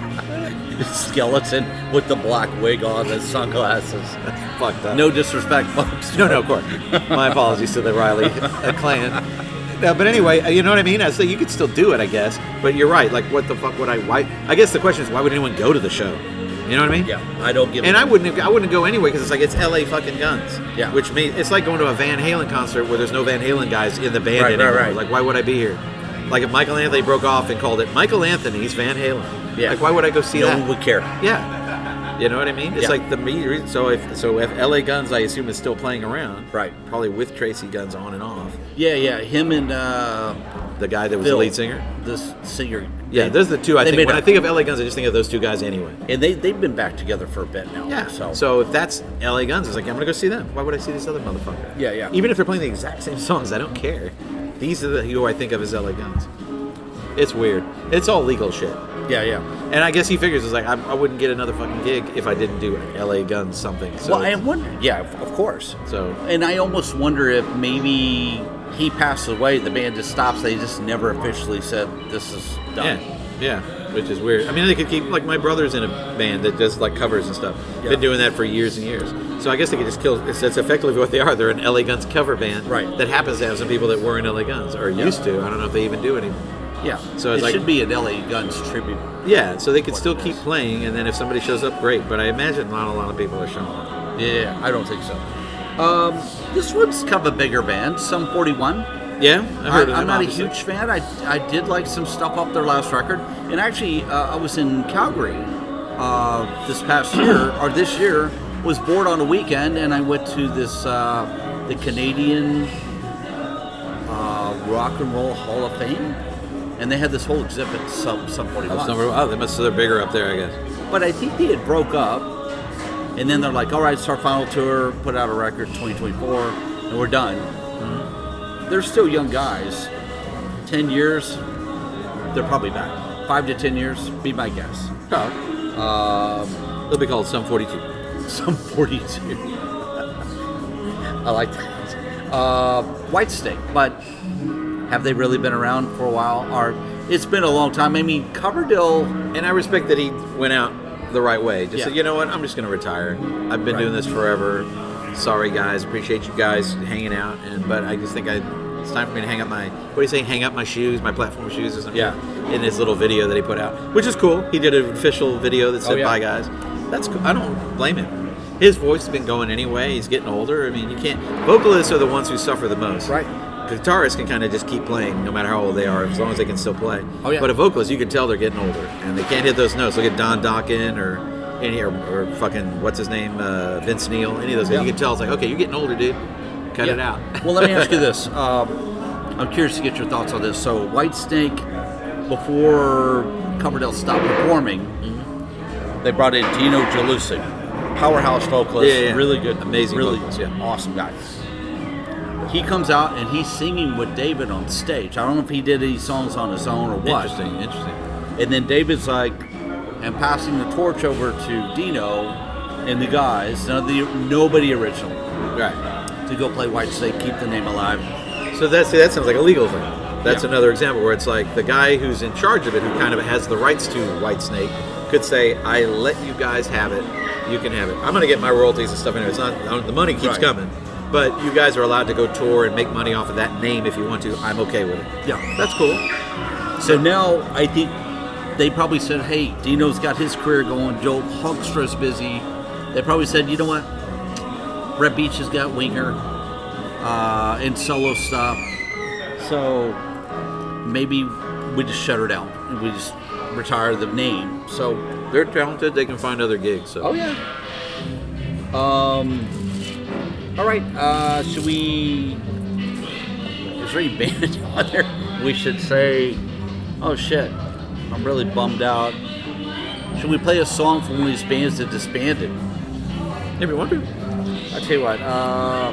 Skeleton with the black wig on and sunglasses. Fucked up. No disrespect, folks. No, no, of course. My apologies to the Riley uh, clan. No, but anyway, uh, you know what I mean? I say you could still do it, I guess. But you're right. Like, what the fuck would I? Why? I guess the question is, why would anyone go to the show? You know what I mean? Yeah, I don't give. And a- I wouldn't. I wouldn't go anyway because it's like it's L A fucking Guns. Yeah. Which means it's like going to a Van Halen concert where there's no Van Halen guys in the band Right, right, anymore. right. Like, why would I be here? Like if Michael Anthony broke off and called it Michael Anthony's Van Halen. Yeah. Like, why would I go see no that? one would care. Yeah. You know what I mean? It's Yeah. like the me. So if so, if L A Guns, I assume is still playing around, Right. Probably with Tracy Guns on and off. Yeah, yeah. Him and uh, The guy that was Phil, the lead singer. this singer. Yeah, they- those are the two I they think. made When a- I think of L A Guns, I just think of those two guys anyway. and they they've been back together for a bit now. Yeah. So, So if that's L A Guns, it's like I'm gonna go see them. Why would I see this other motherfucker? Yeah, yeah. Even if they're playing the exact same songs, I don't care. These are the who I think of as L A Guns. It's weird. It's all legal shit. yeah, yeah. And I guess he figures it's like I, I wouldn't get another fucking gig if I didn't do L A Guns something. So well, I it's- wonder. Yeah, of of course. So And I almost wonder if maybe he passes away, the band just stops. They just never officially said this is done. yeah, yeah, which is weird. I mean, they could keep like my brother's in a band that does like covers and stuff. Yeah. Been doing that for years and years. So I guess they could just kill. It's, that's effectively what they are. They're an L A Guns cover band, Right. That happens to have some people that were in L A Guns or Yeah. used to. I don't know if they even do anymore. Yeah. So it's it like- should be an L A Guns tribute. Yeah, so they could What still it keep is. playing, and then if somebody shows up, great. But I imagine not a lot of people are showing up. Yeah, I don't think so. Um, this one's kind of a bigger band, Sum forty-one. Yeah, I I, heard of I'm them, not obviously. a huge fan. I, I did like some stuff off their last record. And actually, uh, I was in Calgary uh, this past year, or this year, was bored on a weekend, and I went to this, uh, the Canadian uh, Rock and Roll Hall of Fame. And they had this whole exhibit, Sum, Sum forty-one. That's number, oh, they must. They're bigger up there, I guess. But I think they had broke up, and then they're like, all right, it's our final tour, put out a record twenty twenty-four, and we're done. They're still young guys. Ten years, they're probably back. Five to ten years, be my guess. Oh, Um, they'll be called Sum forty-two. some forty-two. I like that. Uh, White Snake, but have they really been around for a while? Or it's been a long time. I mean, Coverdale. And I respect that he went out the right way. Just Yeah. said, you know what, I'm just going to retire. I've been Right. doing this forever. Sorry, guys. Appreciate you guys hanging out. And but I just think I, it's time for me to hang up my. What do you say? Hang up my shoes, my platform shoes, or something. Yeah. In his little video that he put out, which is cool. He did an official video that said, Oh, yeah. "Bye, guys." That's cool. I don't blame him. His voice has been going anyway. He's getting older. I mean, you can't. Vocalists are the ones who suffer the most. Right. Guitarists can kind of just keep playing no matter how old they are, as long as they can still play. Oh, yeah. But a vocalist, you can tell they're getting older, and they can't hit those notes. Look at Don Dokken or any or, or fucking what's his name, uh, Vince Neil. Any of those guys, Yeah. you can tell it's like, okay, you're getting older, dude. Cut it Yeah. out. Well, let me ask you this. Um, I'm curious to get your thoughts on this. So, Whitesnake, before Coverdale stopped performing, they brought in Dino Jalusi, powerhouse vocalist, Yeah, yeah. really good, Amazing really vocalist, yeah. awesome guy. He comes out and he's singing with David on stage. I don't know if he did any songs on his own or what. Interesting, interesting. And then David's like, I'm passing the torch over to Dino and the guys, none of the, nobody original, Right. to go play Whitesnake, keep the name alive. So that's that sounds like a legal thing. That's Yeah. another example where it's like the guy who's in charge of it, who kind of has the rights to Whitesnake, could say, "I let you guys have it. You can have it. I'm going to get my royalties and stuff anyway. It's not the money keeps Right. coming, but you guys are allowed to go tour and make money off of that name if you want to. I'm okay with it. Yeah. That's cool. So now I think they probably said, hey, Dino's got his career going, Joel Hoekstra's busy. They probably said, you know what, Brett Beach has got Winger uh, and solo stuff. So maybe we just shut her down and we just retire the name. So They're talented. They can find other gigs. So. oh yeah. Um. All right. Uh, should we? Is there any band out there? We should say, oh shit, I'm really bummed out. Should we play a song from one of these bands that disbanded? If you want to. I'll tell you what. Uh,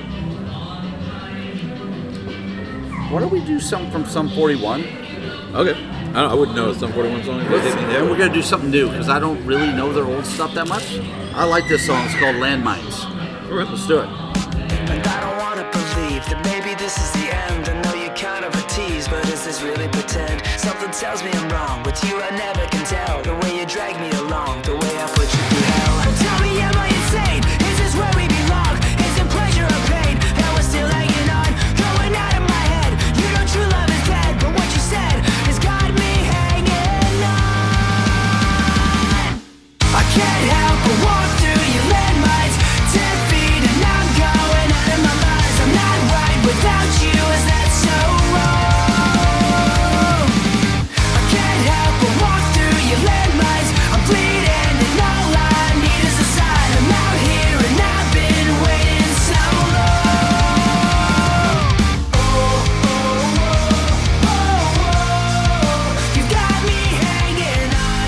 why don't we do something from Sum forty-one? Okay. I, don't, I wouldn't know a Sum forty-one song. If they hit me there. And we're gonna do something new because I don't really know their old stuff that much. I like this song. It's called Landmines. All right. Let's do it. And I don't wanna believe that maybe this is the end. I know you're kind of a tease, but is this really pretend? Something tells me I'm wrong. With you I never can tell. The way you drag me along, the way I put you through hell. Tell me, am I insane? Is this where we belong? Is it pleasure or pain? And we're still hanging on, going out of my head. You know true love is dead, but what you said has got me hanging on. I can't help but walk through your landmines. Ten feet and I'm going out of my mind. I'm not right without you, is that so wrong? I can't help but walk through your landmines. I'm bleeding and all I need is a sign. I'm out here and I've been waiting so long. Oh, oh, oh, oh, oh. You got me hanging on.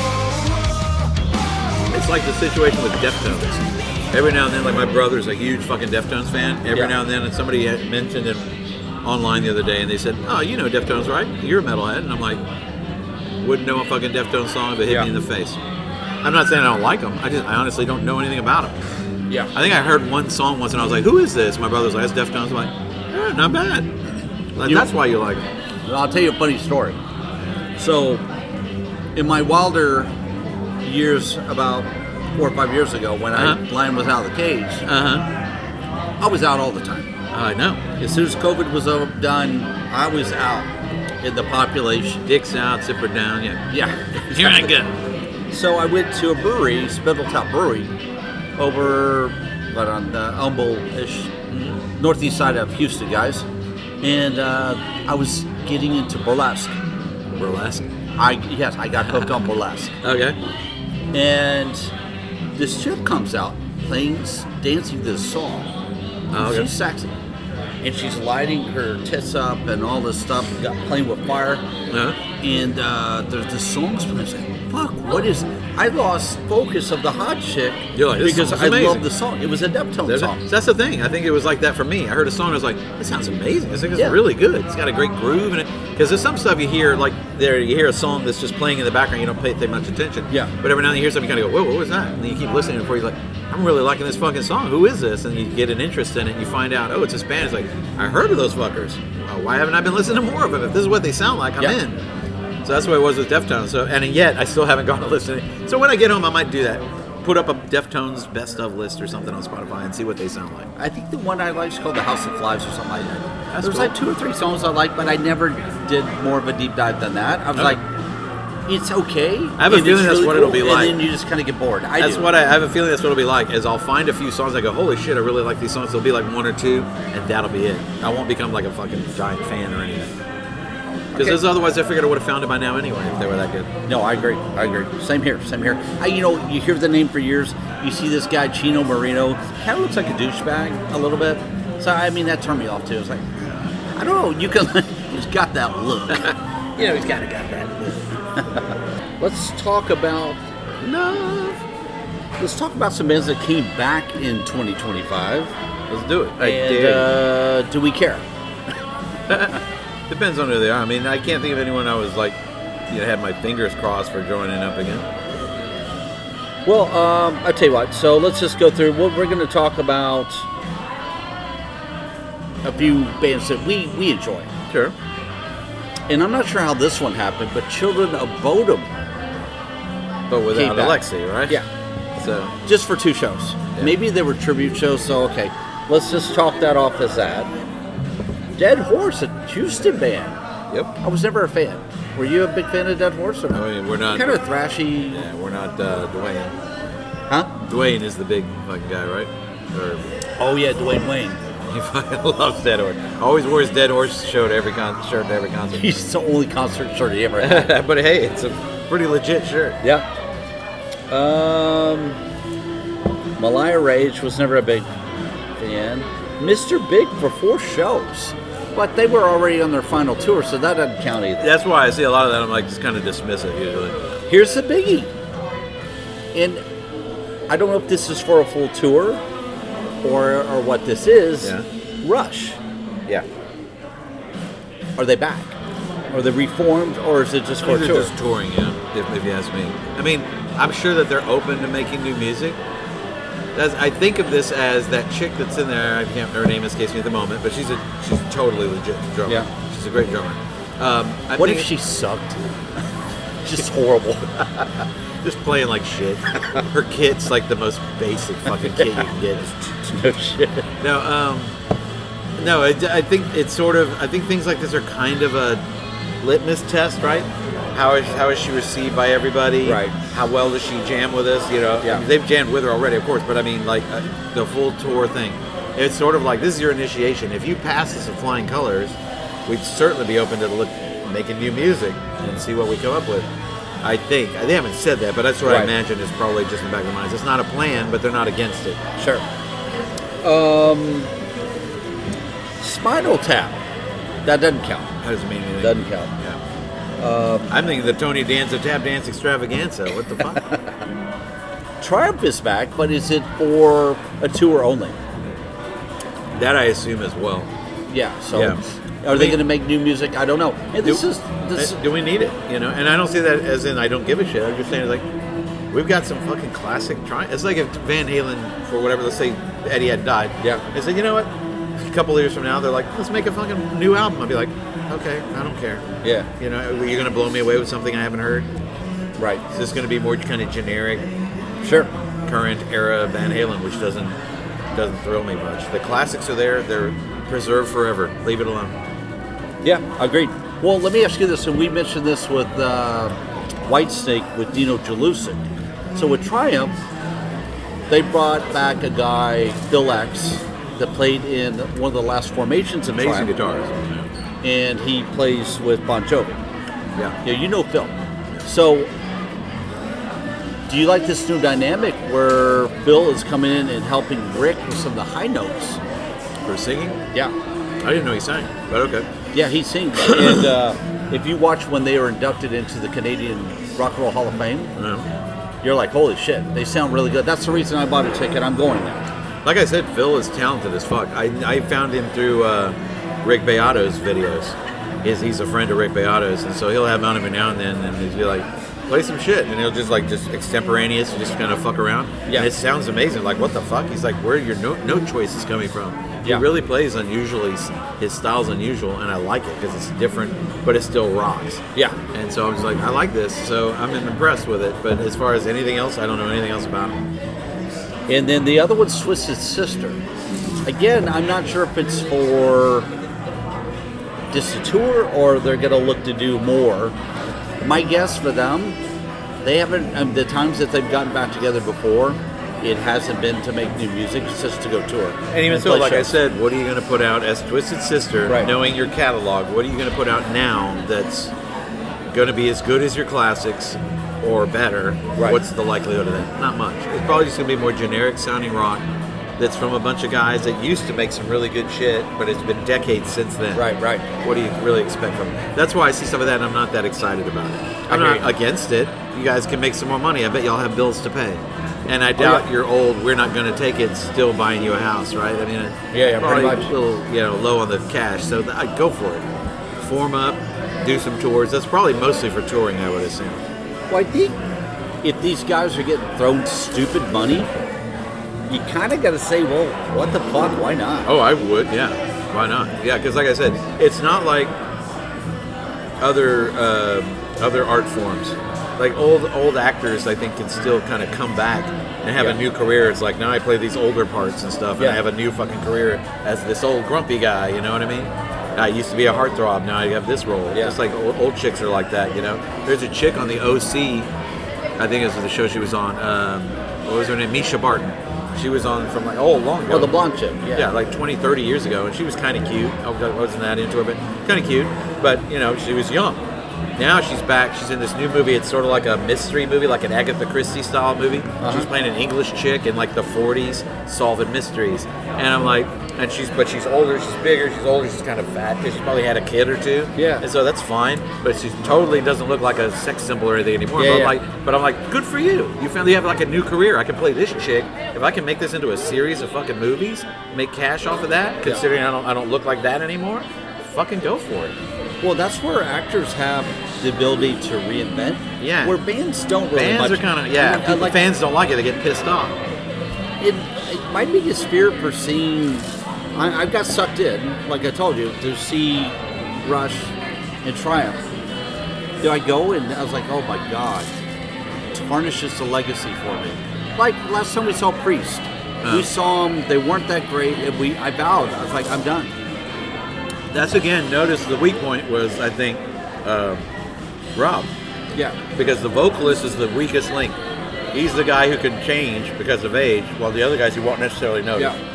Oh, oh, oh. It's like the situation with Deftones. Every now and then, like my brother's a huge fucking Deftones fan. Every Yeah. now and then, and somebody had mentioned it online the other day, and they said, "Oh, you know Deftones, right? You're a metalhead." And I'm like, wouldn't know a fucking Deftones song if it hit Yeah. me in the face. I'm not saying I don't like them. I just, I honestly don't know anything about them. Yeah. I think I heard one song once, and I was like, "Who is this?" My brother's like, "That's Deftones." I'm like, eh, "Not bad." Like, You- that's why you like them. I'll tell you a funny story. So, in my wilder years, about four or five years ago, when Uh-huh. I Lion was out of the cage, Uh huh. I was out all the time. I know. As soon as COVID was over, done, I was out in the population. Dicks out, zipper down. Yeah. Yeah. Here I go. So I went to a brewery, Spindletop Brewery, over but on the Humble-ish, northeast side of Houston, guys. And uh, I was getting into burlesque. Burlesque. I yes, I got hooked on burlesque. Okay. And this chick comes out playing, dancing this song. Oh, okay. She's sexy. And she's lighting her tits up and all this stuff, got playing with fire. Uh-huh. And uh, there's this song playing. I was like, fuck, what is... I lost focus of the hot chick You're like, this because song's I amazing. love the song. It was a Deftones There's song. a, that's the thing. I think it was like that for me. I heard a song. I was like, "This sounds amazing. This thing is Yeah. really good. It's got a great groove in it." Because there's some stuff you hear, like there, you hear a song that's just playing in the background. You don't pay, pay much attention. Yeah. But every now and then you hear something, you kind of go, "Whoa, what was that?" And then you keep listening before you're like, "I'm really liking this fucking song. Who is this?" And you get an interest in it. And you find out, oh, it's a Spanish. Like, I heard of those fuckers. Well, why haven't I been listening to more of them? If this is what they sound like, I'm Yeah. in. So that's what it was with Deftones. So and yet I still haven't gone to listen to it. So when I get home, I might do that. Put up a Deftones best of list or something on Spotify and see what they sound like. I think the one I like is called The House of Flies or something like that. That's There's cool. like two or three songs I like, but I never did more of a deep dive than that. I was Okay. like, it's okay. I have a and feeling it's that's really what it'll be cool, like. And then you just kind of get bored. I That's do. what I, I have a feeling that's what it'll be like. Is I'll find a few songs I go, holy shit, I really like these songs. There'll be like one or two, and that'll be it. I won't become like a fucking giant fan or anything. Because Okay. otherwise, I figured I would have found it by now anyway if they were that good. No, I agree. I agree. Same here. Same here. I, you know, you hear the name for years. You see this guy Chino Marino. Kind of looks like a douchebag a little bit. So I mean, that turned me off too. It's like, I don't know. You can. He's got that look. You know, he's kind of got that look. Let's talk about no. Let's talk about some bands that came back in twenty twenty-five. Let's do it. I And dare uh, do we care? you. Depends on who they are. I mean, I can't think of anyone I was like, you know, had my fingers crossed for joining up again. Well, um, I'll tell you what. So let's just go through. What we're going to talk about a few bands that we, we enjoy. Sure. And I'm not sure how this one happened, but Children of Bodom, But without Came back. Alexi, right? Yeah. So, just for two shows. Yeah. Maybe they were tribute shows, so okay. Let's just chalk that off as that. Dead Horse, a Houston band. yep. I was never a fan. Were you a big fan of Dead Horse or not? I mean, we're not. Kind of thrashy, Yeah, we're not uh, Dwayne. huh? Dwayne is the big fucking guy, right? Or Oh yeah, Dwayne Wayne. he fucking loves Dead Horse. Always wore his Dead Horse show to every con- shirt to every concert. He's the only concert shirt he ever had. But hey, it's a pretty legit shirt. Yeah. Um, Malaya Rage was never a big fan. Mister Big for four shows, but they were already on their final tour, so that doesn't count either. That's why I see a lot of that. I'm like just kind of dismissive usually. Here's the biggie, and I don't know if this is for a full tour or or what this is. Yeah. Rush. Yeah. Are they back? Are they reformed, or is it just for a They're tour? just touring, yeah, if, if you ask me. I mean, I'm sure that they're open to making new music. That's, I think of this as that chick that's in there. I can't. Her name escapes me at the moment, but she's a she's a totally legit drummer. Yeah. She's a great drummer. Um, I What think if she sucked? Just horrible. just playing like shit? Her kit's like the most basic fucking kit you can get. No shit. No, um, no. I, I think it's sort of. I think things like this are kind of a litmus test, right? How is how is she received by everybody? Right. How well does she jam with us? You know, Yeah. I mean, they've jammed with her already, of course. But I mean, like uh, the full tour thing. It's sort of like this is your initiation. If you pass this with flying colors, we'd certainly be open to look making new music and see what we come up with. I think they haven't said that, but that's what I Right. imagine is probably just in the back of their minds. It's not a plan, but they're not against it. Sure. Um, Spinal Tap. That doesn't count. How does it mean anything? Doesn't count. Yeah. I'm thinking the Tony Danza Tap Dance Extravaganza. What the fuck? Triumph is back, but is it for a tour only? That I assume as well. Yeah. So, Yeah. are I they mean- going to make new music? I don't know. And this do, is this. do we need it? You know, and I don't say that as in I don't give a shit. I'm just saying like we've got some fucking classic. Tri- it's like if Van Halen, for whatever, let's say Eddie had died. Yeah. They said, you know what? A couple of years from now, they're like, let's make a fucking new album. I'd be like, okay, I don't care. Yeah. You know, are you gonna blow me away with something I haven't heard? Right. Is this gonna be more kind of generic? Sure. Current era Van Halen, which doesn't doesn't thrill me much. The classics are there; they're preserved forever. Leave it alone. Yeah. Agreed. Well, let me ask you this, and we mentioned this with uh, Whitesnake with Dino Jalusic. So with Triumph, they brought back a guy, Phil X, that played in one of the last formations of Amazing Triumph. guitars. And he plays with Bon Jovi. Yeah. Yeah, you know Phil. So, do you like this new dynamic where Phil is coming in and helping Rick with some of the high notes? For singing, Yeah. I didn't know he sang, but okay. Yeah, he sings. And uh, if you watch when they were inducted into the Canadian Rock and Roll Hall of Fame, Yeah. you're like, holy shit, they sound really good. That's the reason I bought a ticket. I'm going now. Like I said, Phil is talented as fuck. I, I found him through uh, Rick Beato's videos. He's, he's a friend of Rick Beato's, and so he'll have him on every now and then, and he'll be like, play some shit, and he'll just like just extemporaneous, just kind of fuck around. Yeah. And it sounds amazing. Like, what the fuck? He's like, where are your note, note choices coming from? Yeah. He really plays unusually. His style's unusual, and I like it because it's different, but it still rocks. Yeah. And so I was like, I like this, so I'm impressed with it. But as far as anything else, I don't know anything else about him. And then the other one's Twisted Sister. Again, I'm not sure if it's for just a tour or they're going to look to do more. My guess for them, they haven't, um, the times that they've gotten back together before, it hasn't been to make new music, it's just to go tour. And even so, play like I shows. said, what are you going to put out as Twisted Sister, Right. knowing your catalog? What are you going to put out now that's going to be as good as your classics or better? Right. What's the likelihood of that? Not much. It's probably just going to be more generic sounding rock that's from a bunch of guys that used to make some really good shit, but it's been decades since then. Right, right. What do you really expect from it? That's why I see some of that and I'm not that excited about it. I'm I hear not you. against it. You guys can make some more money. I bet y'all have bills to pay. And I doubt yeah. your old, we're not going to take it, still buying you a house, right? I mean, Yeah, yeah, probably pretty much. a little, you know, low on the cash. So th- I'd go for it. Form up, do some tours. That's probably mostly for touring, I would assume. Well, I think if these guys are getting thrown stupid money, you kind of got to say, well, what the fuck? Why not? Oh, I would, yeah. Why not? Yeah, because like I said, it's not like other uh, other art forms. Like old old actors, I think, can still kind of come back and have Yeah. a new career. It's like now I play these older parts and stuff, and Yeah. I have a new fucking career as this old grumpy guy. You know what I mean? I used to be a heartthrob. Now I have this role. Yeah. Just like old, old chicks are like that. You know, there's a chick on the O C. I think this was the show she was on. Um, what was her name? Misha Barton. She was on from like oh long ago. Oh, the blonde chick. Yeah. Yeah, like twenty, thirty years ago, and she was kind of cute. I wasn't that into her, but kind of cute. But you know, she was young. Now she's back. She's in this new movie. It's sort of like a mystery movie, like an Agatha Christie style movie. Uh-huh. She's playing an English chick in like the forties, solving mysteries. And I'm like, and she's, but she's older. She's bigger. She's older. She's kind of fat because she's probably had a kid or two. Yeah. And so that's fine. But she totally doesn't look like a sex symbol or anything anymore. Yeah, but, yeah. I'm like, but I'm like, good for you. You finally have like a new career. I can play this chick. If I can make this into a series of fucking movies, make cash off of that, considering I don't, I don't look like that anymore, fucking go for it. Well, that's where actors have the ability to reinvent. Yeah. Where bands don't really Fans much. are kind of yeah. I mean, I people- like- fans don't like it. They get pissed off. It, it, my biggest fear for seeing, I, I got sucked in, like I told you, to see Rush and Triumph. Do I go and I was like, oh my god, tarnishes the legacy for me. Like last time we saw Priest, Uh. we saw them. They weren't that great. And we, I vowed, I was like, I'm done. That's again. Notice the weak point was I think uh, Rob, Yeah. because the vocalist is the weakest link. He's the guy who can change because of age, while the other guys you won't necessarily notice. Yeah.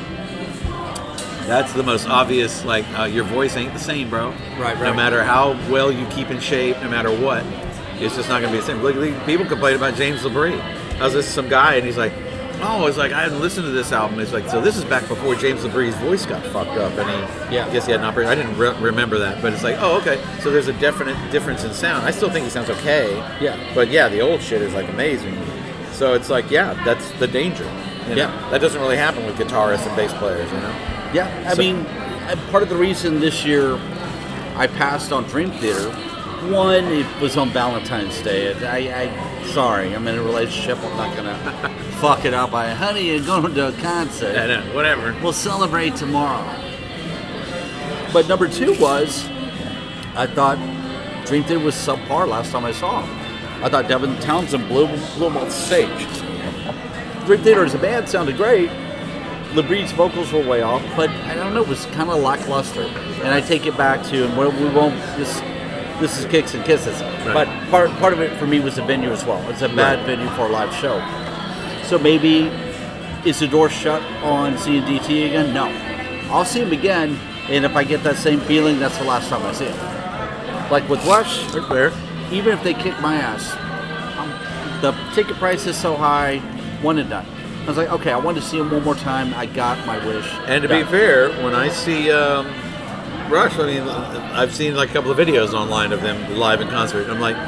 That's the most obvious. Like uh, your voice ain't the same, bro. Right, No right. matter how well you keep in shape, no matter what, it's just not going to be the same. Look, look, people complain about James LaBrie. I was listening to some guy, and he's like, "Oh, it's like I hadn't listened to this album." It's like, so this is back before James LaBrie's voice got fucked up, and he, Yeah. I guess he had an operation. I didn't re- remember that, but it's like, oh, okay. So there's a definite difference in sound. I still think he sounds okay. Yeah. But yeah, the old shit is like amazing. So it's like, yeah, that's the danger. you know? Yeah. That doesn't really happen with guitarists and bass players, you know. Yeah, I So- mean, uh, part of the reason this year I passed on Dream Theater, one, it was on Valentine's Day. I, I sorry, I'm in a relationship. I'm not gonna fuck it up. I, honey, you're going to a concert. Yeah, no, whatever. We'll celebrate tomorrow. But number two was, I thought Dream Theater was subpar last time I saw him. I thought Devin Townsend blew, blew him off the stage. Dream Theater as a band sounded great. LaBrie's vocals were way off, but I don't know, it was kind of lackluster. And I take it back to, and we won't, this, this is Kicks and Kisses. Right. But part part of it for me was the venue as well. It's a bad Right. venue for a live show. So maybe, is the door shut on seeing D T again? No. I'll see him again, and if I get that same feeling, that's the last time I see him. Like with Rush, They're fair. even if they kick my ass, um, the ticket price is so high, one and done. I was like, okay, I want to see him one more time. I got my wish. And to be Done. fair, when I see um, Rush, I mean, I've seen like a couple of videos online of them live in concert. I'm like,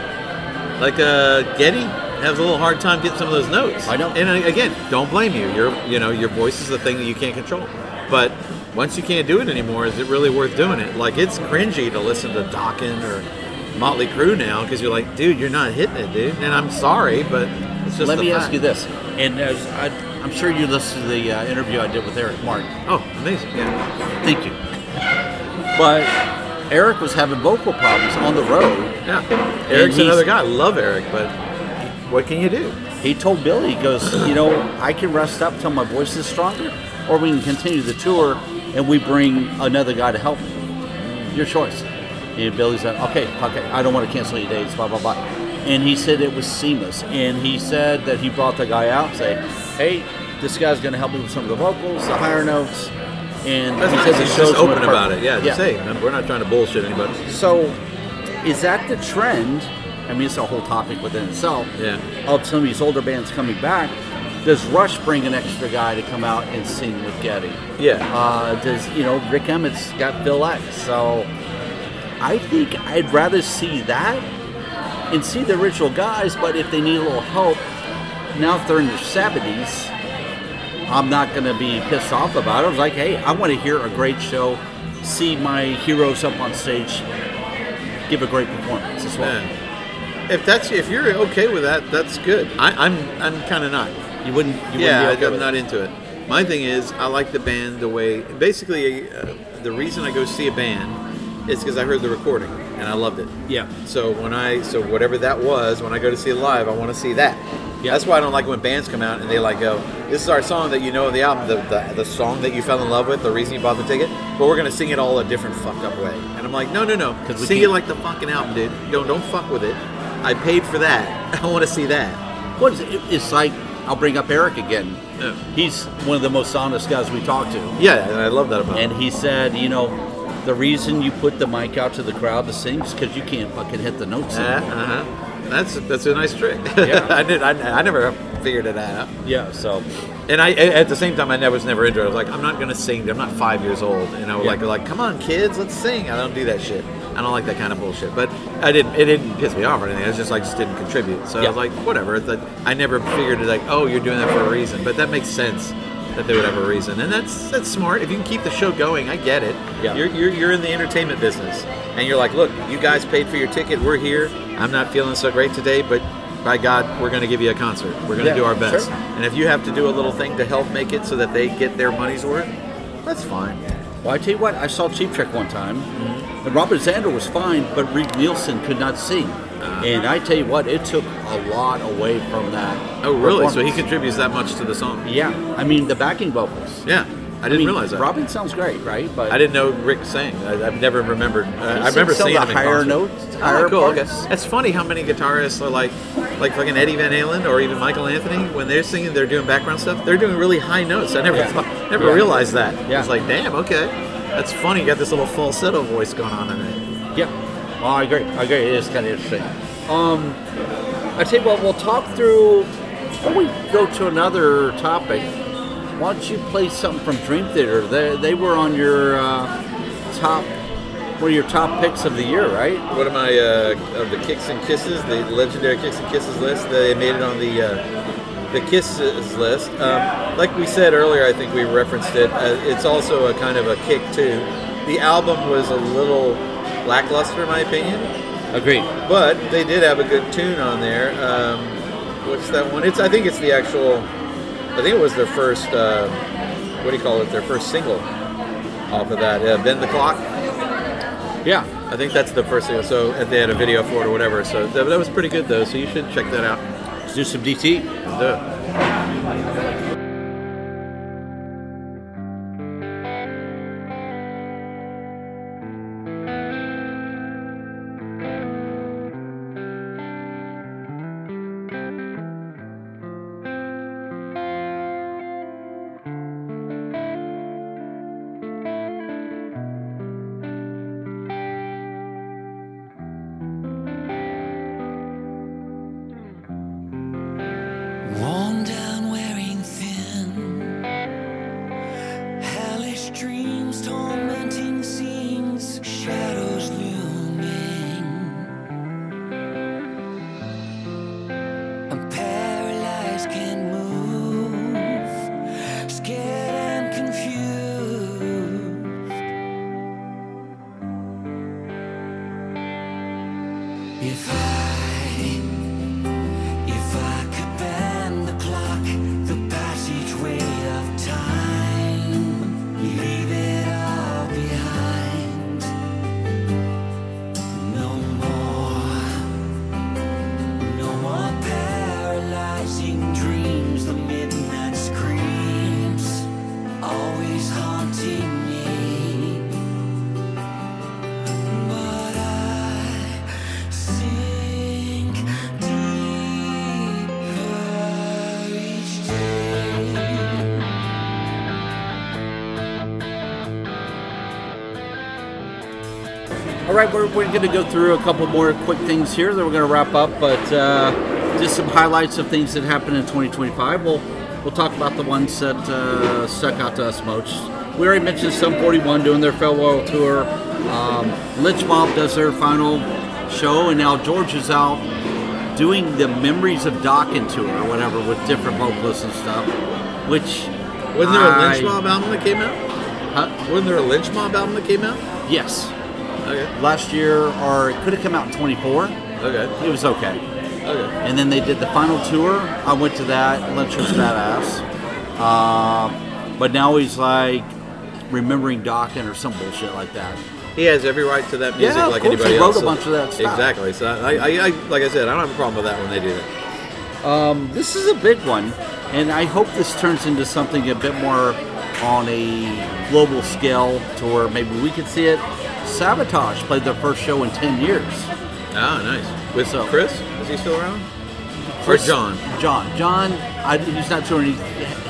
like uh, Getty has a little hard time getting some of those notes. I know. And I- again, don't blame you. Your, you know, your voice is the thing that you can't control. But once you can't do it anymore, is it really worth doing it? Like, it's cringy to listen to Dokken or Motley Crue now because you're like, dude, you're not hitting it, dude. And I'm sorry, but it's just Let the me fact. ask you this, and as I, I'm sure you listened to the uh, interview I did with Eric Martin. Oh, amazing. Yeah. Thank you. But Eric was having vocal problems on the road. Yeah. Eric's he's- another guy. I love Eric, but what can you do? He told Billy, he goes, you know, I can rest up till my voice is stronger, or we can continue the tour and we bring another guy to help me. Your choice. And Billy said, okay, okay, I don't want to cancel your dates, blah, blah, blah. And he said it was seamless. And he said that he brought the guy out and say, hey, this guy's going to help me with some of the vocals, the higher notes. And That's he nice. said the He's show's just open went about perfect. it. Yeah, just say, man, we're not trying to bullshit anybody. So, is that the trend? I mean, it's a whole topic within itself. Yeah. Of some of these older bands coming back. Does Rush bring an extra guy to come out and sing with Getty? Yeah. Uh, does, you know, Rick Emmett's got Bill X. So, I think I'd rather see that and see the original guys, but if they need a little help, now if they're in their seventies, I'm not going to be pissed off about it. I was like, hey, I want to hear a great show, see my heroes up on stage, give a great performance as well. Man. If that's if you're okay with that, that's good. I, I'm I'm kind of not. You wouldn't, you wouldn't Yeah, be okay I'm with not it. into it. My thing is, I like the band the way. Basically, uh, the reason I go see a band is because I heard the recording and I loved it. Yeah. So when I so whatever that was, when I go to see it live, I want to see that. Yeah. That's why I don't like when bands come out and they like go, "This is our song that you know of the album, the, the the song that you fell in love with, the reason you bought the ticket, but we're gonna sing it all a different fucked up way." And I'm like, "No, no, no, 'Cause we sing it can't- like the fucking album, dude. Don't don't fuck with it. I paid for that. I want to see that." What is it? It's like, I'll bring up Eric again. Yeah. He's one of the most honest guys we talk to. Yeah, and I love that about And him. he said, you know, the reason you put the mic out to the crowd to sing is because you can't fucking hit the notes Uh, anymore. uh-huh. That's that's a nice trick. Yeah. I did. I, I never figured it out. Yeah, so And I, at the same time, I never was never into it. I was like, I'm not gonna sing. I'm not five years old, and I was Yeah. like, like, come on, kids, let's sing. I don't do that shit. I don't like that kind of bullshit. But I didn't. It didn't piss me off or anything. It was just like just didn't contribute. So I Yeah. was like, whatever. It's like, I never figured it like, oh, you're doing that for a reason. But that makes sense that they would have a reason, and that's that's smart. If you can keep the show going, I get it. Yeah. You're you're you're in the entertainment business, and you're like, look, you guys paid for your ticket. We're here. I'm not feeling so great today, but by God, we're going to give you a concert. We're going to Yeah, do our best. sure. And if you have to do a little thing to help make it so that they get their money's worth, that's fine. Well, I tell you what, I saw Cheap Trick one time, and Robert Zander was fine, but Reed Nielsen could not sing. Uh-huh. And I tell you what, it took a lot away from that. Oh, really? So he performance. contributes that much to the song? Yeah, I mean the backing vocals. Yeah, I didn't mean, realize that. Robin sounds great, right? But I didn't know Rick sang. I, I've never remembered. Uh, I He remember sings some seeing of him the in higher concert. notes, Oh, higher cool. Okay. parts. It's funny how many guitarists are like, like fucking Eddie Van Halen or even Michael Anthony. When they're singing, they're doing background stuff. They're doing really high notes. I never, Yeah. thought, never Yeah. realized that. Yeah. It's like, damn, okay, that's funny. You got this little falsetto voice going on in it. Yeah, well, I agree. I agree. It is kind of interesting. Um, I tell you what, we'll talk through. Before we go to another topic, why don't you play something from Dream Theater? They, they were on your uh, top, one of your top picks of the year, right? What am I uh, of the Kicks and Kisses, the legendary Kicks and Kisses list? They made it on the uh, the Kisses list. Um, like we said earlier, I think we referenced it. Uh, it's also a kind of a kick too. The album was a little lackluster, in my opinion, Agreed. but they did have a good tune on there. Um, what's that one? It's I think it's the actual. I think it was their first. Uh, what do you call it? Their first single off of that. Uh, Bend the Clock. Yeah. I think that's the first thing. So and they had a video for it or whatever. So that, that was pretty good though. So you should check that out. Let's do some D T. Let's do it. Worn down, wearing thin, hellish dreams, tormenting scenes, shadows looming. I'm paralyzed, can't move, scared and confused. If I If I could bend the clock, the passageway of time, leave it all behind. No more, no more paralyzing dreams, the midnight screams, always haunting me. But I sink deeper each day. All right, we're, we're going to go through a couple more quick things here, then we're going to wrap up. But uh, just some highlights of things that happened in twenty twenty-five. We'll we'll talk about the ones that uh, stuck out to us most. We already mentioned Sum forty-one doing their farewell tour. Um, Lynch Mob does their final show, and now George is out doing the Memories of Dokken tour or whatever with different vocalists and stuff. Which Wasn't there a I- Lynch Mob album that came out? Huh? Wasn't there a Lynch Mob album that came out? Yes, Okay. last year, or it could have come out in twenty-four. Okay. It was okay. Okay. And then they did the final tour. I went to that. Lynch was badass. Uh, but now he's like remembering Dokken or some bullshit like that. He has every right to that music Yeah, of like course, anybody he wrote else. a bunch of that stuff. Exactly. So I, I, I, like I said, I don't have a problem with that when they do that. Um, this is a big one, and I hope this turns into something a bit more on a global scale to where maybe we could see it. Sabotage played their first show in ten years. Ah, nice. With So- Chris? Is he still around? Chris- Or John? John. John, I, he's not touring. He,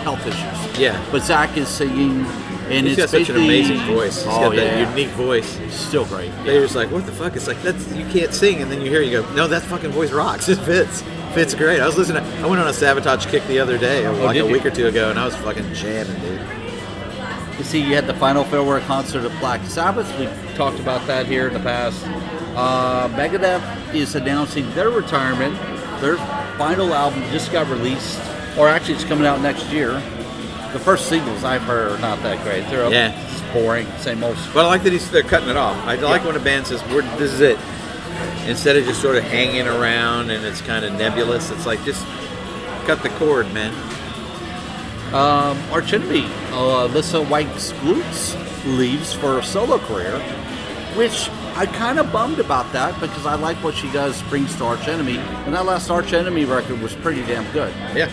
health issues. Yeah. But Zach is singing, and He's it's got such an basically- amazing voice. He's oh, got yeah. that unique voice. Still great. They're just like, what the fuck? It's like, that's you can't sing, and then you hear, you go, no, that fucking voice rocks. It fits. Fits great. I was listening to, I went on a Sabotage kick the other day, like did a you? week or two ago, and I was fucking jamming, dude. You see, you had the final farewell concert of Black Sabbath. We've talked about that here in the past. Uh, Megadeth is announcing their retirement. Their final album just got released, or actually it's coming out next year. The first singles I've heard are not that great. They're Yeah. just boring, same old. But I like that he's, they're cutting it off. I like Yeah. when a band says, We're, this is it. Instead of just sort of hanging around and it's kind of nebulous, it's like, just cut the cord, man. Um, Arch Enemy, uh, Alyssa White's Glutes leaves for a solo career, which I kind of bummed about that because I like what she does, brings to Arch Enemy, and that last Arch Enemy record was pretty damn good. Yeah.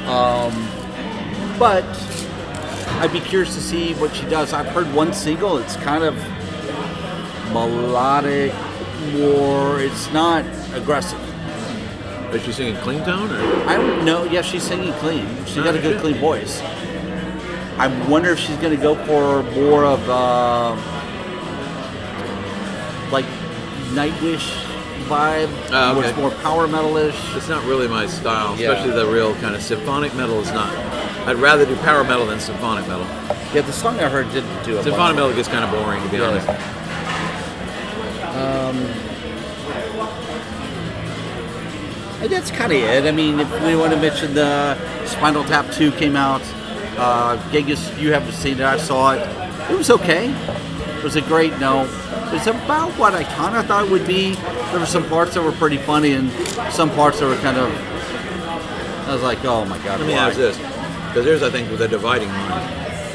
But I'd be curious to see what she does. I've heard one single. It's kind of melodic, more. It's not aggressive. Is she singing clean tone, or? I don't know. Yeah, she's singing clean. She's got a good, clean voice. I wonder if she's going to go for more of uh, like Nightwish vibe, Oh, where okay. it's more power metal-ish. It's not really my style, Yeah. especially the real kind of symphonic metal is not. I'd rather do power metal than symphonic metal. Yeah, the song I heard didn't do it. Symphonic metal gets kind of boring, to be Yeah. honest. And that's kind of it. I mean, if we want to mention the Spinal Tap two came out. Uh, Genghis, you haven't seen it. I saw it. It was okay. Was it great? No. It's about what I kind of thought it would be. There were some parts that were pretty funny and some parts that were kind of... I was like, oh my God, Let me why? ask this, because there's, I think, the dividing line.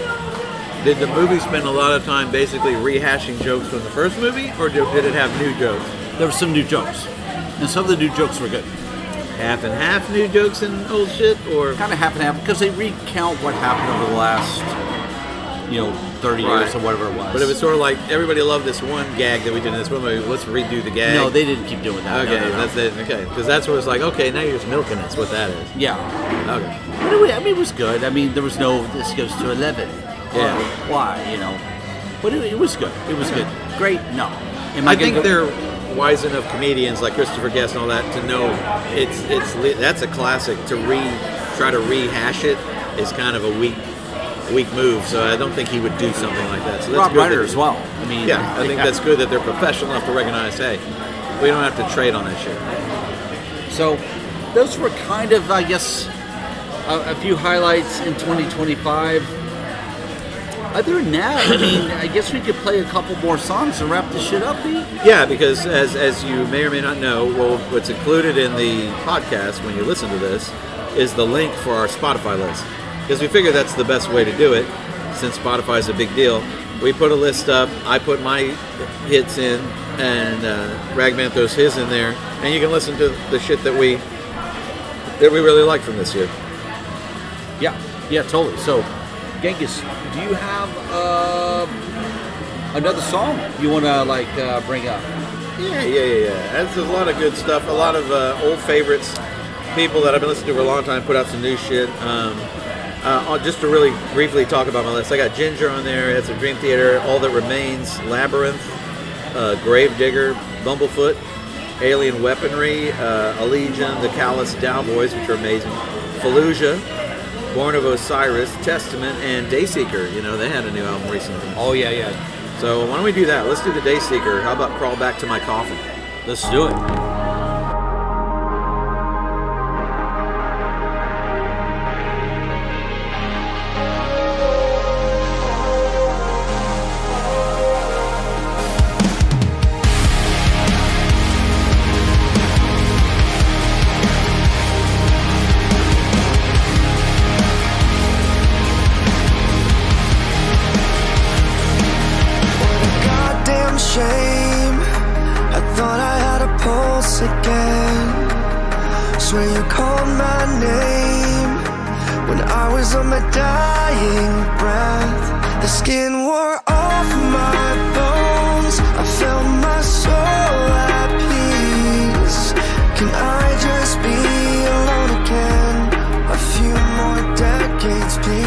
Did the movie spend a lot of time basically rehashing jokes from the first movie, or did did it have new jokes? There were some new jokes. And some of the new jokes were good. Half and half new jokes and old shit, or Kind of half and half because they recount what happened over the last, you know, thirty Right. years or whatever it was. But it was sort of like everybody loved this one gag that we did in this one movie. Let's redo the gag. No, they didn't keep doing that. Okay, No, no, no. that's it. Okay, because that's where it's like, okay, now you're just milking it. That's what that is. Yeah. Okay. But it, wa- I mean, it was good. I mean, there was no, this goes to eleven. Yeah. Or why, you know. But it, it was good. It was good. Great? No. Am I gonna think go- they're wise enough comedians like Christopher Guest and all that to know it's it's li- that's a classic. To re try to rehash it is kind of a weak weak move. So I don't think he would do something like that. So that's Rob good Reiner that- as well. I mean, Yeah, I think that's good that they're professional enough to recognize, hey, we don't have to trade on that shit. So those were kind of, I guess, a, a few highlights in twenty twenty-five. Other than that, I mean, I guess we could play a couple more songs and wrap this shit up, Pete. Yeah, because as as you may or may not know, well, what's included in the podcast when you listen to this is the link for our Spotify list. Because we figure that's the best way to do it, since Spotify is a big deal. We put a list up, I put my hits in, and uh, Ragman throws his in there, and you can listen to the shit that we that we really like from this year. Yeah, yeah, totally. So, Genghis, do you have uh, another song you want to like uh, bring up? Yeah, yeah, yeah, yeah. That's a lot of good stuff. A lot of uh, old favorites. People that I've been listening to for a long time put out some new shit. Um, uh, just to really briefly talk about my list, I got Ginger on there. It's a Dream Theater. All That Remains, Labyrinth, uh, Gravedigger, Bumblefoot, Alien Weaponry, uh, Allegiant, The Callous Dowboys, which are amazing. Fallujah, Born of Osiris, Testament, and Dayseeker. You know, they had a new album recently. Oh yeah, yeah. So why don't we do that? Let's do the Dayseeker. How about Crawl Back to My Coffin? Let's do it. Goddamn shame. I thought I had a pulse again. Swear you called my name when I was on my dying breath. The skin wore off my bones. I felt my soul at peace. Can I just be alone again? A few more decades, please.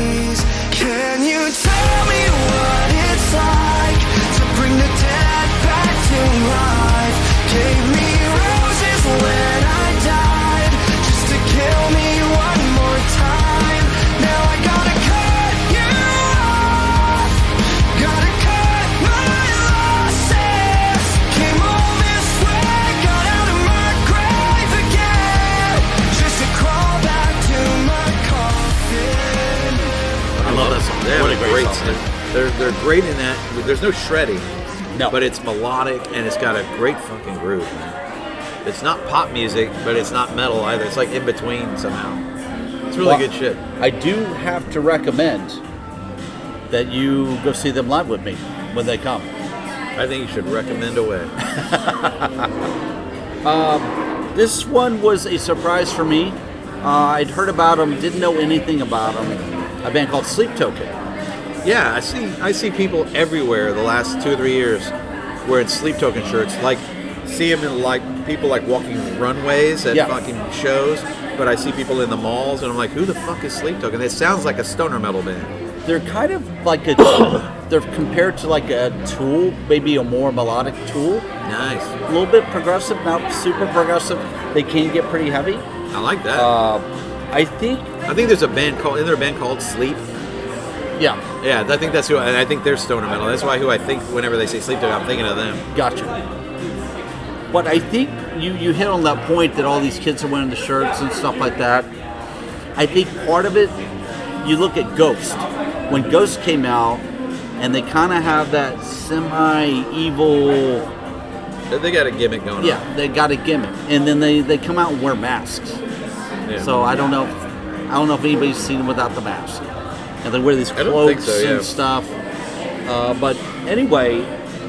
It's they're they're great in that. There's no shredding, No. but it's melodic and it's got a great fucking groove, man. It's not pop music, but it's not metal either. It's like in between somehow. It's really Well, good shit. I do have to recommend that you go see them live with me when they come. I think you should recommend away. This one was a surprise for me. Uh, I'd heard about them, didn't know anything about them. A band called Sleep Token. Yeah, I see. I see people everywhere the last two or three years wearing Sleep Token shirts. Like, see them in like people like walking runways at Yeah. fucking shows. But I see people in the malls, and I'm like, who the fuck is Sleep Token? It sounds like a stoner metal band. They're kind of like a, they're compared to like a Tool, maybe a more melodic Tool. Nice. A little bit progressive, not super progressive. They can get pretty heavy. I like that. Uh, I think, I think there's a band called. Isn't there a band called Sleep? yeah, Yeah, I think that's who. And I think they're stoner metal. That's why who I think whenever they say Sleep Token, I'm thinking of them. gotcha. But I think you, you hit on that point that all these kids are wearing the shirts and stuff like that. I think part of it, you look at Ghost. When Ghost came out, and they kind of have that semi-evil, They got a gimmick going on. yeah, they got a gimmick, and then they, they come out and wear masks. Yeah. So I don't know, if, I don't know if anybody's seen them without the mask, and they wear these I don't think cloaks so, yeah. and stuff. Uh, but anyway,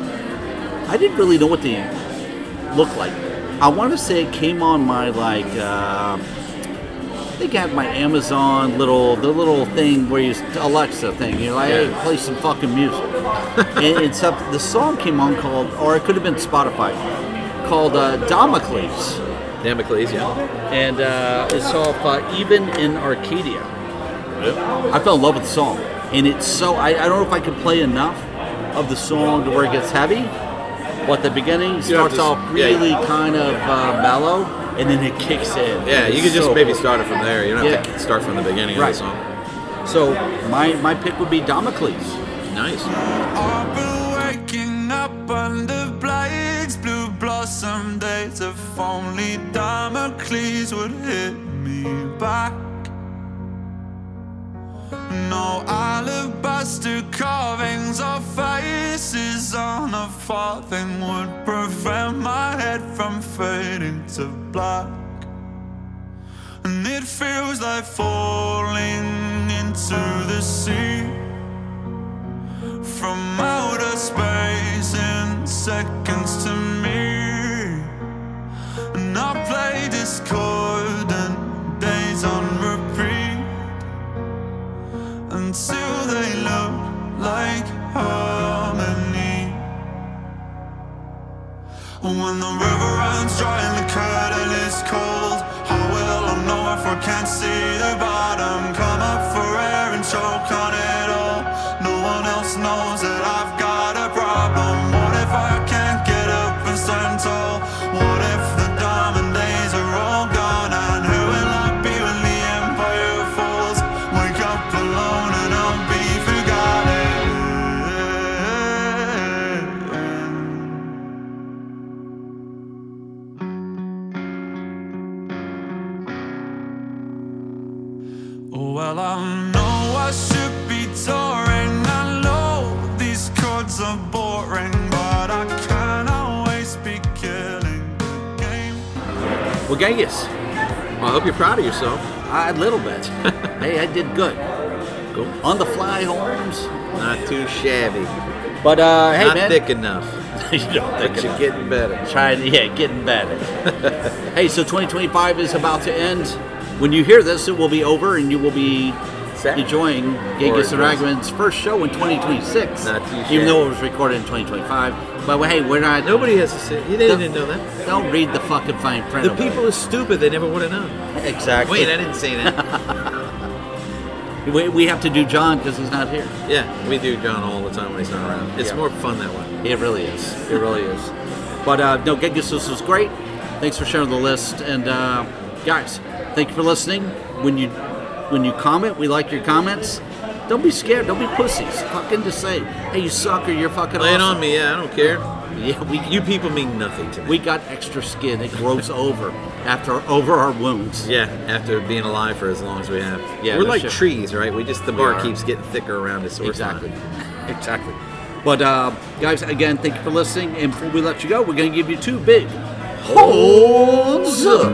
I didn't really know what they look like. I want to say it came on my like. Uh, I think I had my Amazon little the little thing where you Alexa thing. You're like, hey, play some fucking music. and it's up. The song came on called, or it could have been Spotify, called uh, Damocles, Damocles, yeah. and uh, it's off uh, Even in Arcadia. I fell in love with the song, and it's so. I, I don't know if I could play enough of the song to where it gets heavy. But the beginning You don't starts have to- off yeah. really kind of uh, mellow, and then it kicks in. Yeah, you It's could just so maybe cool. start it from there. You don't have Yeah. to start from the beginning Right. of the song. So my my pick would be Damocles. Nice. I've been waking up under blades, blue blossom days. If only Damocles would hit me back. No alabaster carvings or faces on a farthing would prevent my head from fading to black. And it feels like falling into the sea from outer space in seconds to me. And I play discordant days on repeat until they look like harmony. When the river runs dry and the curtain is cold, how will I know if I can't see the bottom? Come up for air and choke on it all. No one else knows that I've got a problem. What if I can't get up and stand tall? What if the diamond days are all gone? And who will I be when the empire falls? Wake up alone and I'll be forgotten. Well, I know I should be touring. I know these chords are boring, but I can't always be killing the game. Well, Genghis, Well, I hope you're proud of yourself. a little bit. Hey, I did good. Cool. On the fly, Holmes. Not too shabby. But uh, hey, Not man. thick enough. you don't But think you're enough. getting better. Trying, yeah, getting better. Hey, so twenty twenty-five is about to end. When you hear this, it will be over, and you will be Sad. enjoying Genghis and Or- Ragman's first show in twenty twenty-six. Not too even shabby. though it was recorded in twenty twenty-five. But well, hey, we're not. Nobody has to say. You didn't even know that. Don't read the fucking fine print. The of it. people are stupid. They never would have known. Exactly. Wait, I didn't say that. we, we have to do John because he's not here. Yeah, we do John all the time when he's not around. It's Yeah. more fun that way. It really is. It really is. But uh, no, Genghis, this was great. Thanks for sharing the list, and uh, guys, thank you for listening. When you when you comment, we like your comments. Don't be scared. Don't be pussies. Fucking just say, hey, you suck or you're fucking Lay it awesome. on me, yeah, I don't care. Yeah, we You people mean nothing to me. we got extra skin. It grows over after over our wounds. Yeah, after being alive for as long as we have. Yeah, we're no like shit. trees, right? We just the We bark are. keeps getting thicker around us. So we're Exactly. fine. Exactly. But uh, guys, again, thank you for listening. And before we let you go, we're going to give you two big holds up.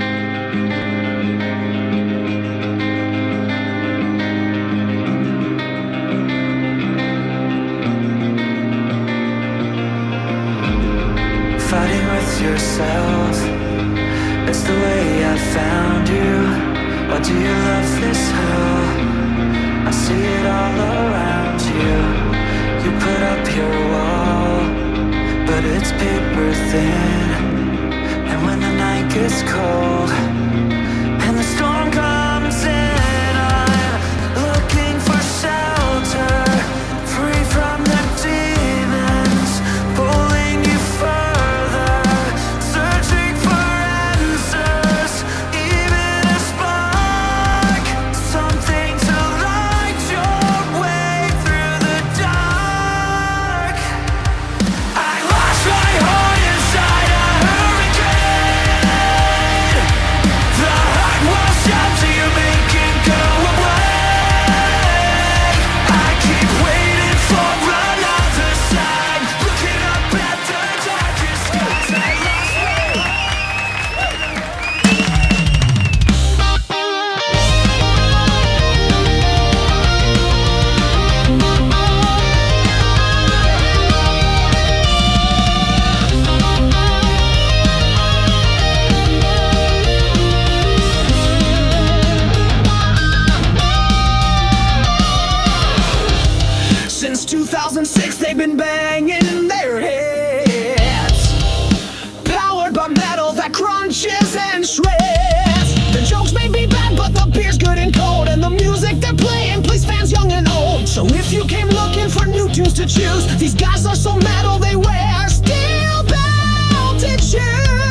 Fighting with yourself, it's the way I found you. Why do you love this hell? I see it all around you. You put up your wall, but it's paper thin. And when the night gets cold and the storm comes in, I'm looking for shelter, free from the demons pulling you further, searching for answers, even a spark, something to light your way through the dark. I lost my heart inside a hurricane. The heart will shout to you, make it go away. I keep waiting for another sign, looking up at the darkest skies. I lost my Since two thousand six, they've been banging their heads, powered by metal that crunches and shreds. The jokes may be bad, but the beer's good and cold, and the music they're playing plays fans young and old. So if you came looking for new tunes to choose, these guys are so metal they wear steel-belted shoes.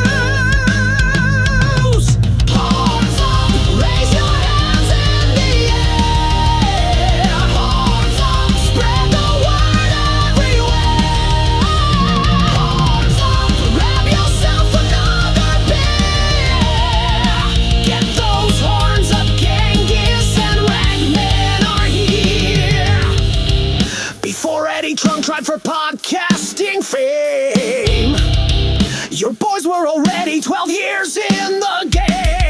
Horns up, raise your hands in the air. Horns up, spread the word everywhere. Horns up, grab yourself another beer. Get those horns up, Genghis and Ragman are here. Before Eddie Trunk tried for podcasting fame, your boys were already twelve years in the game.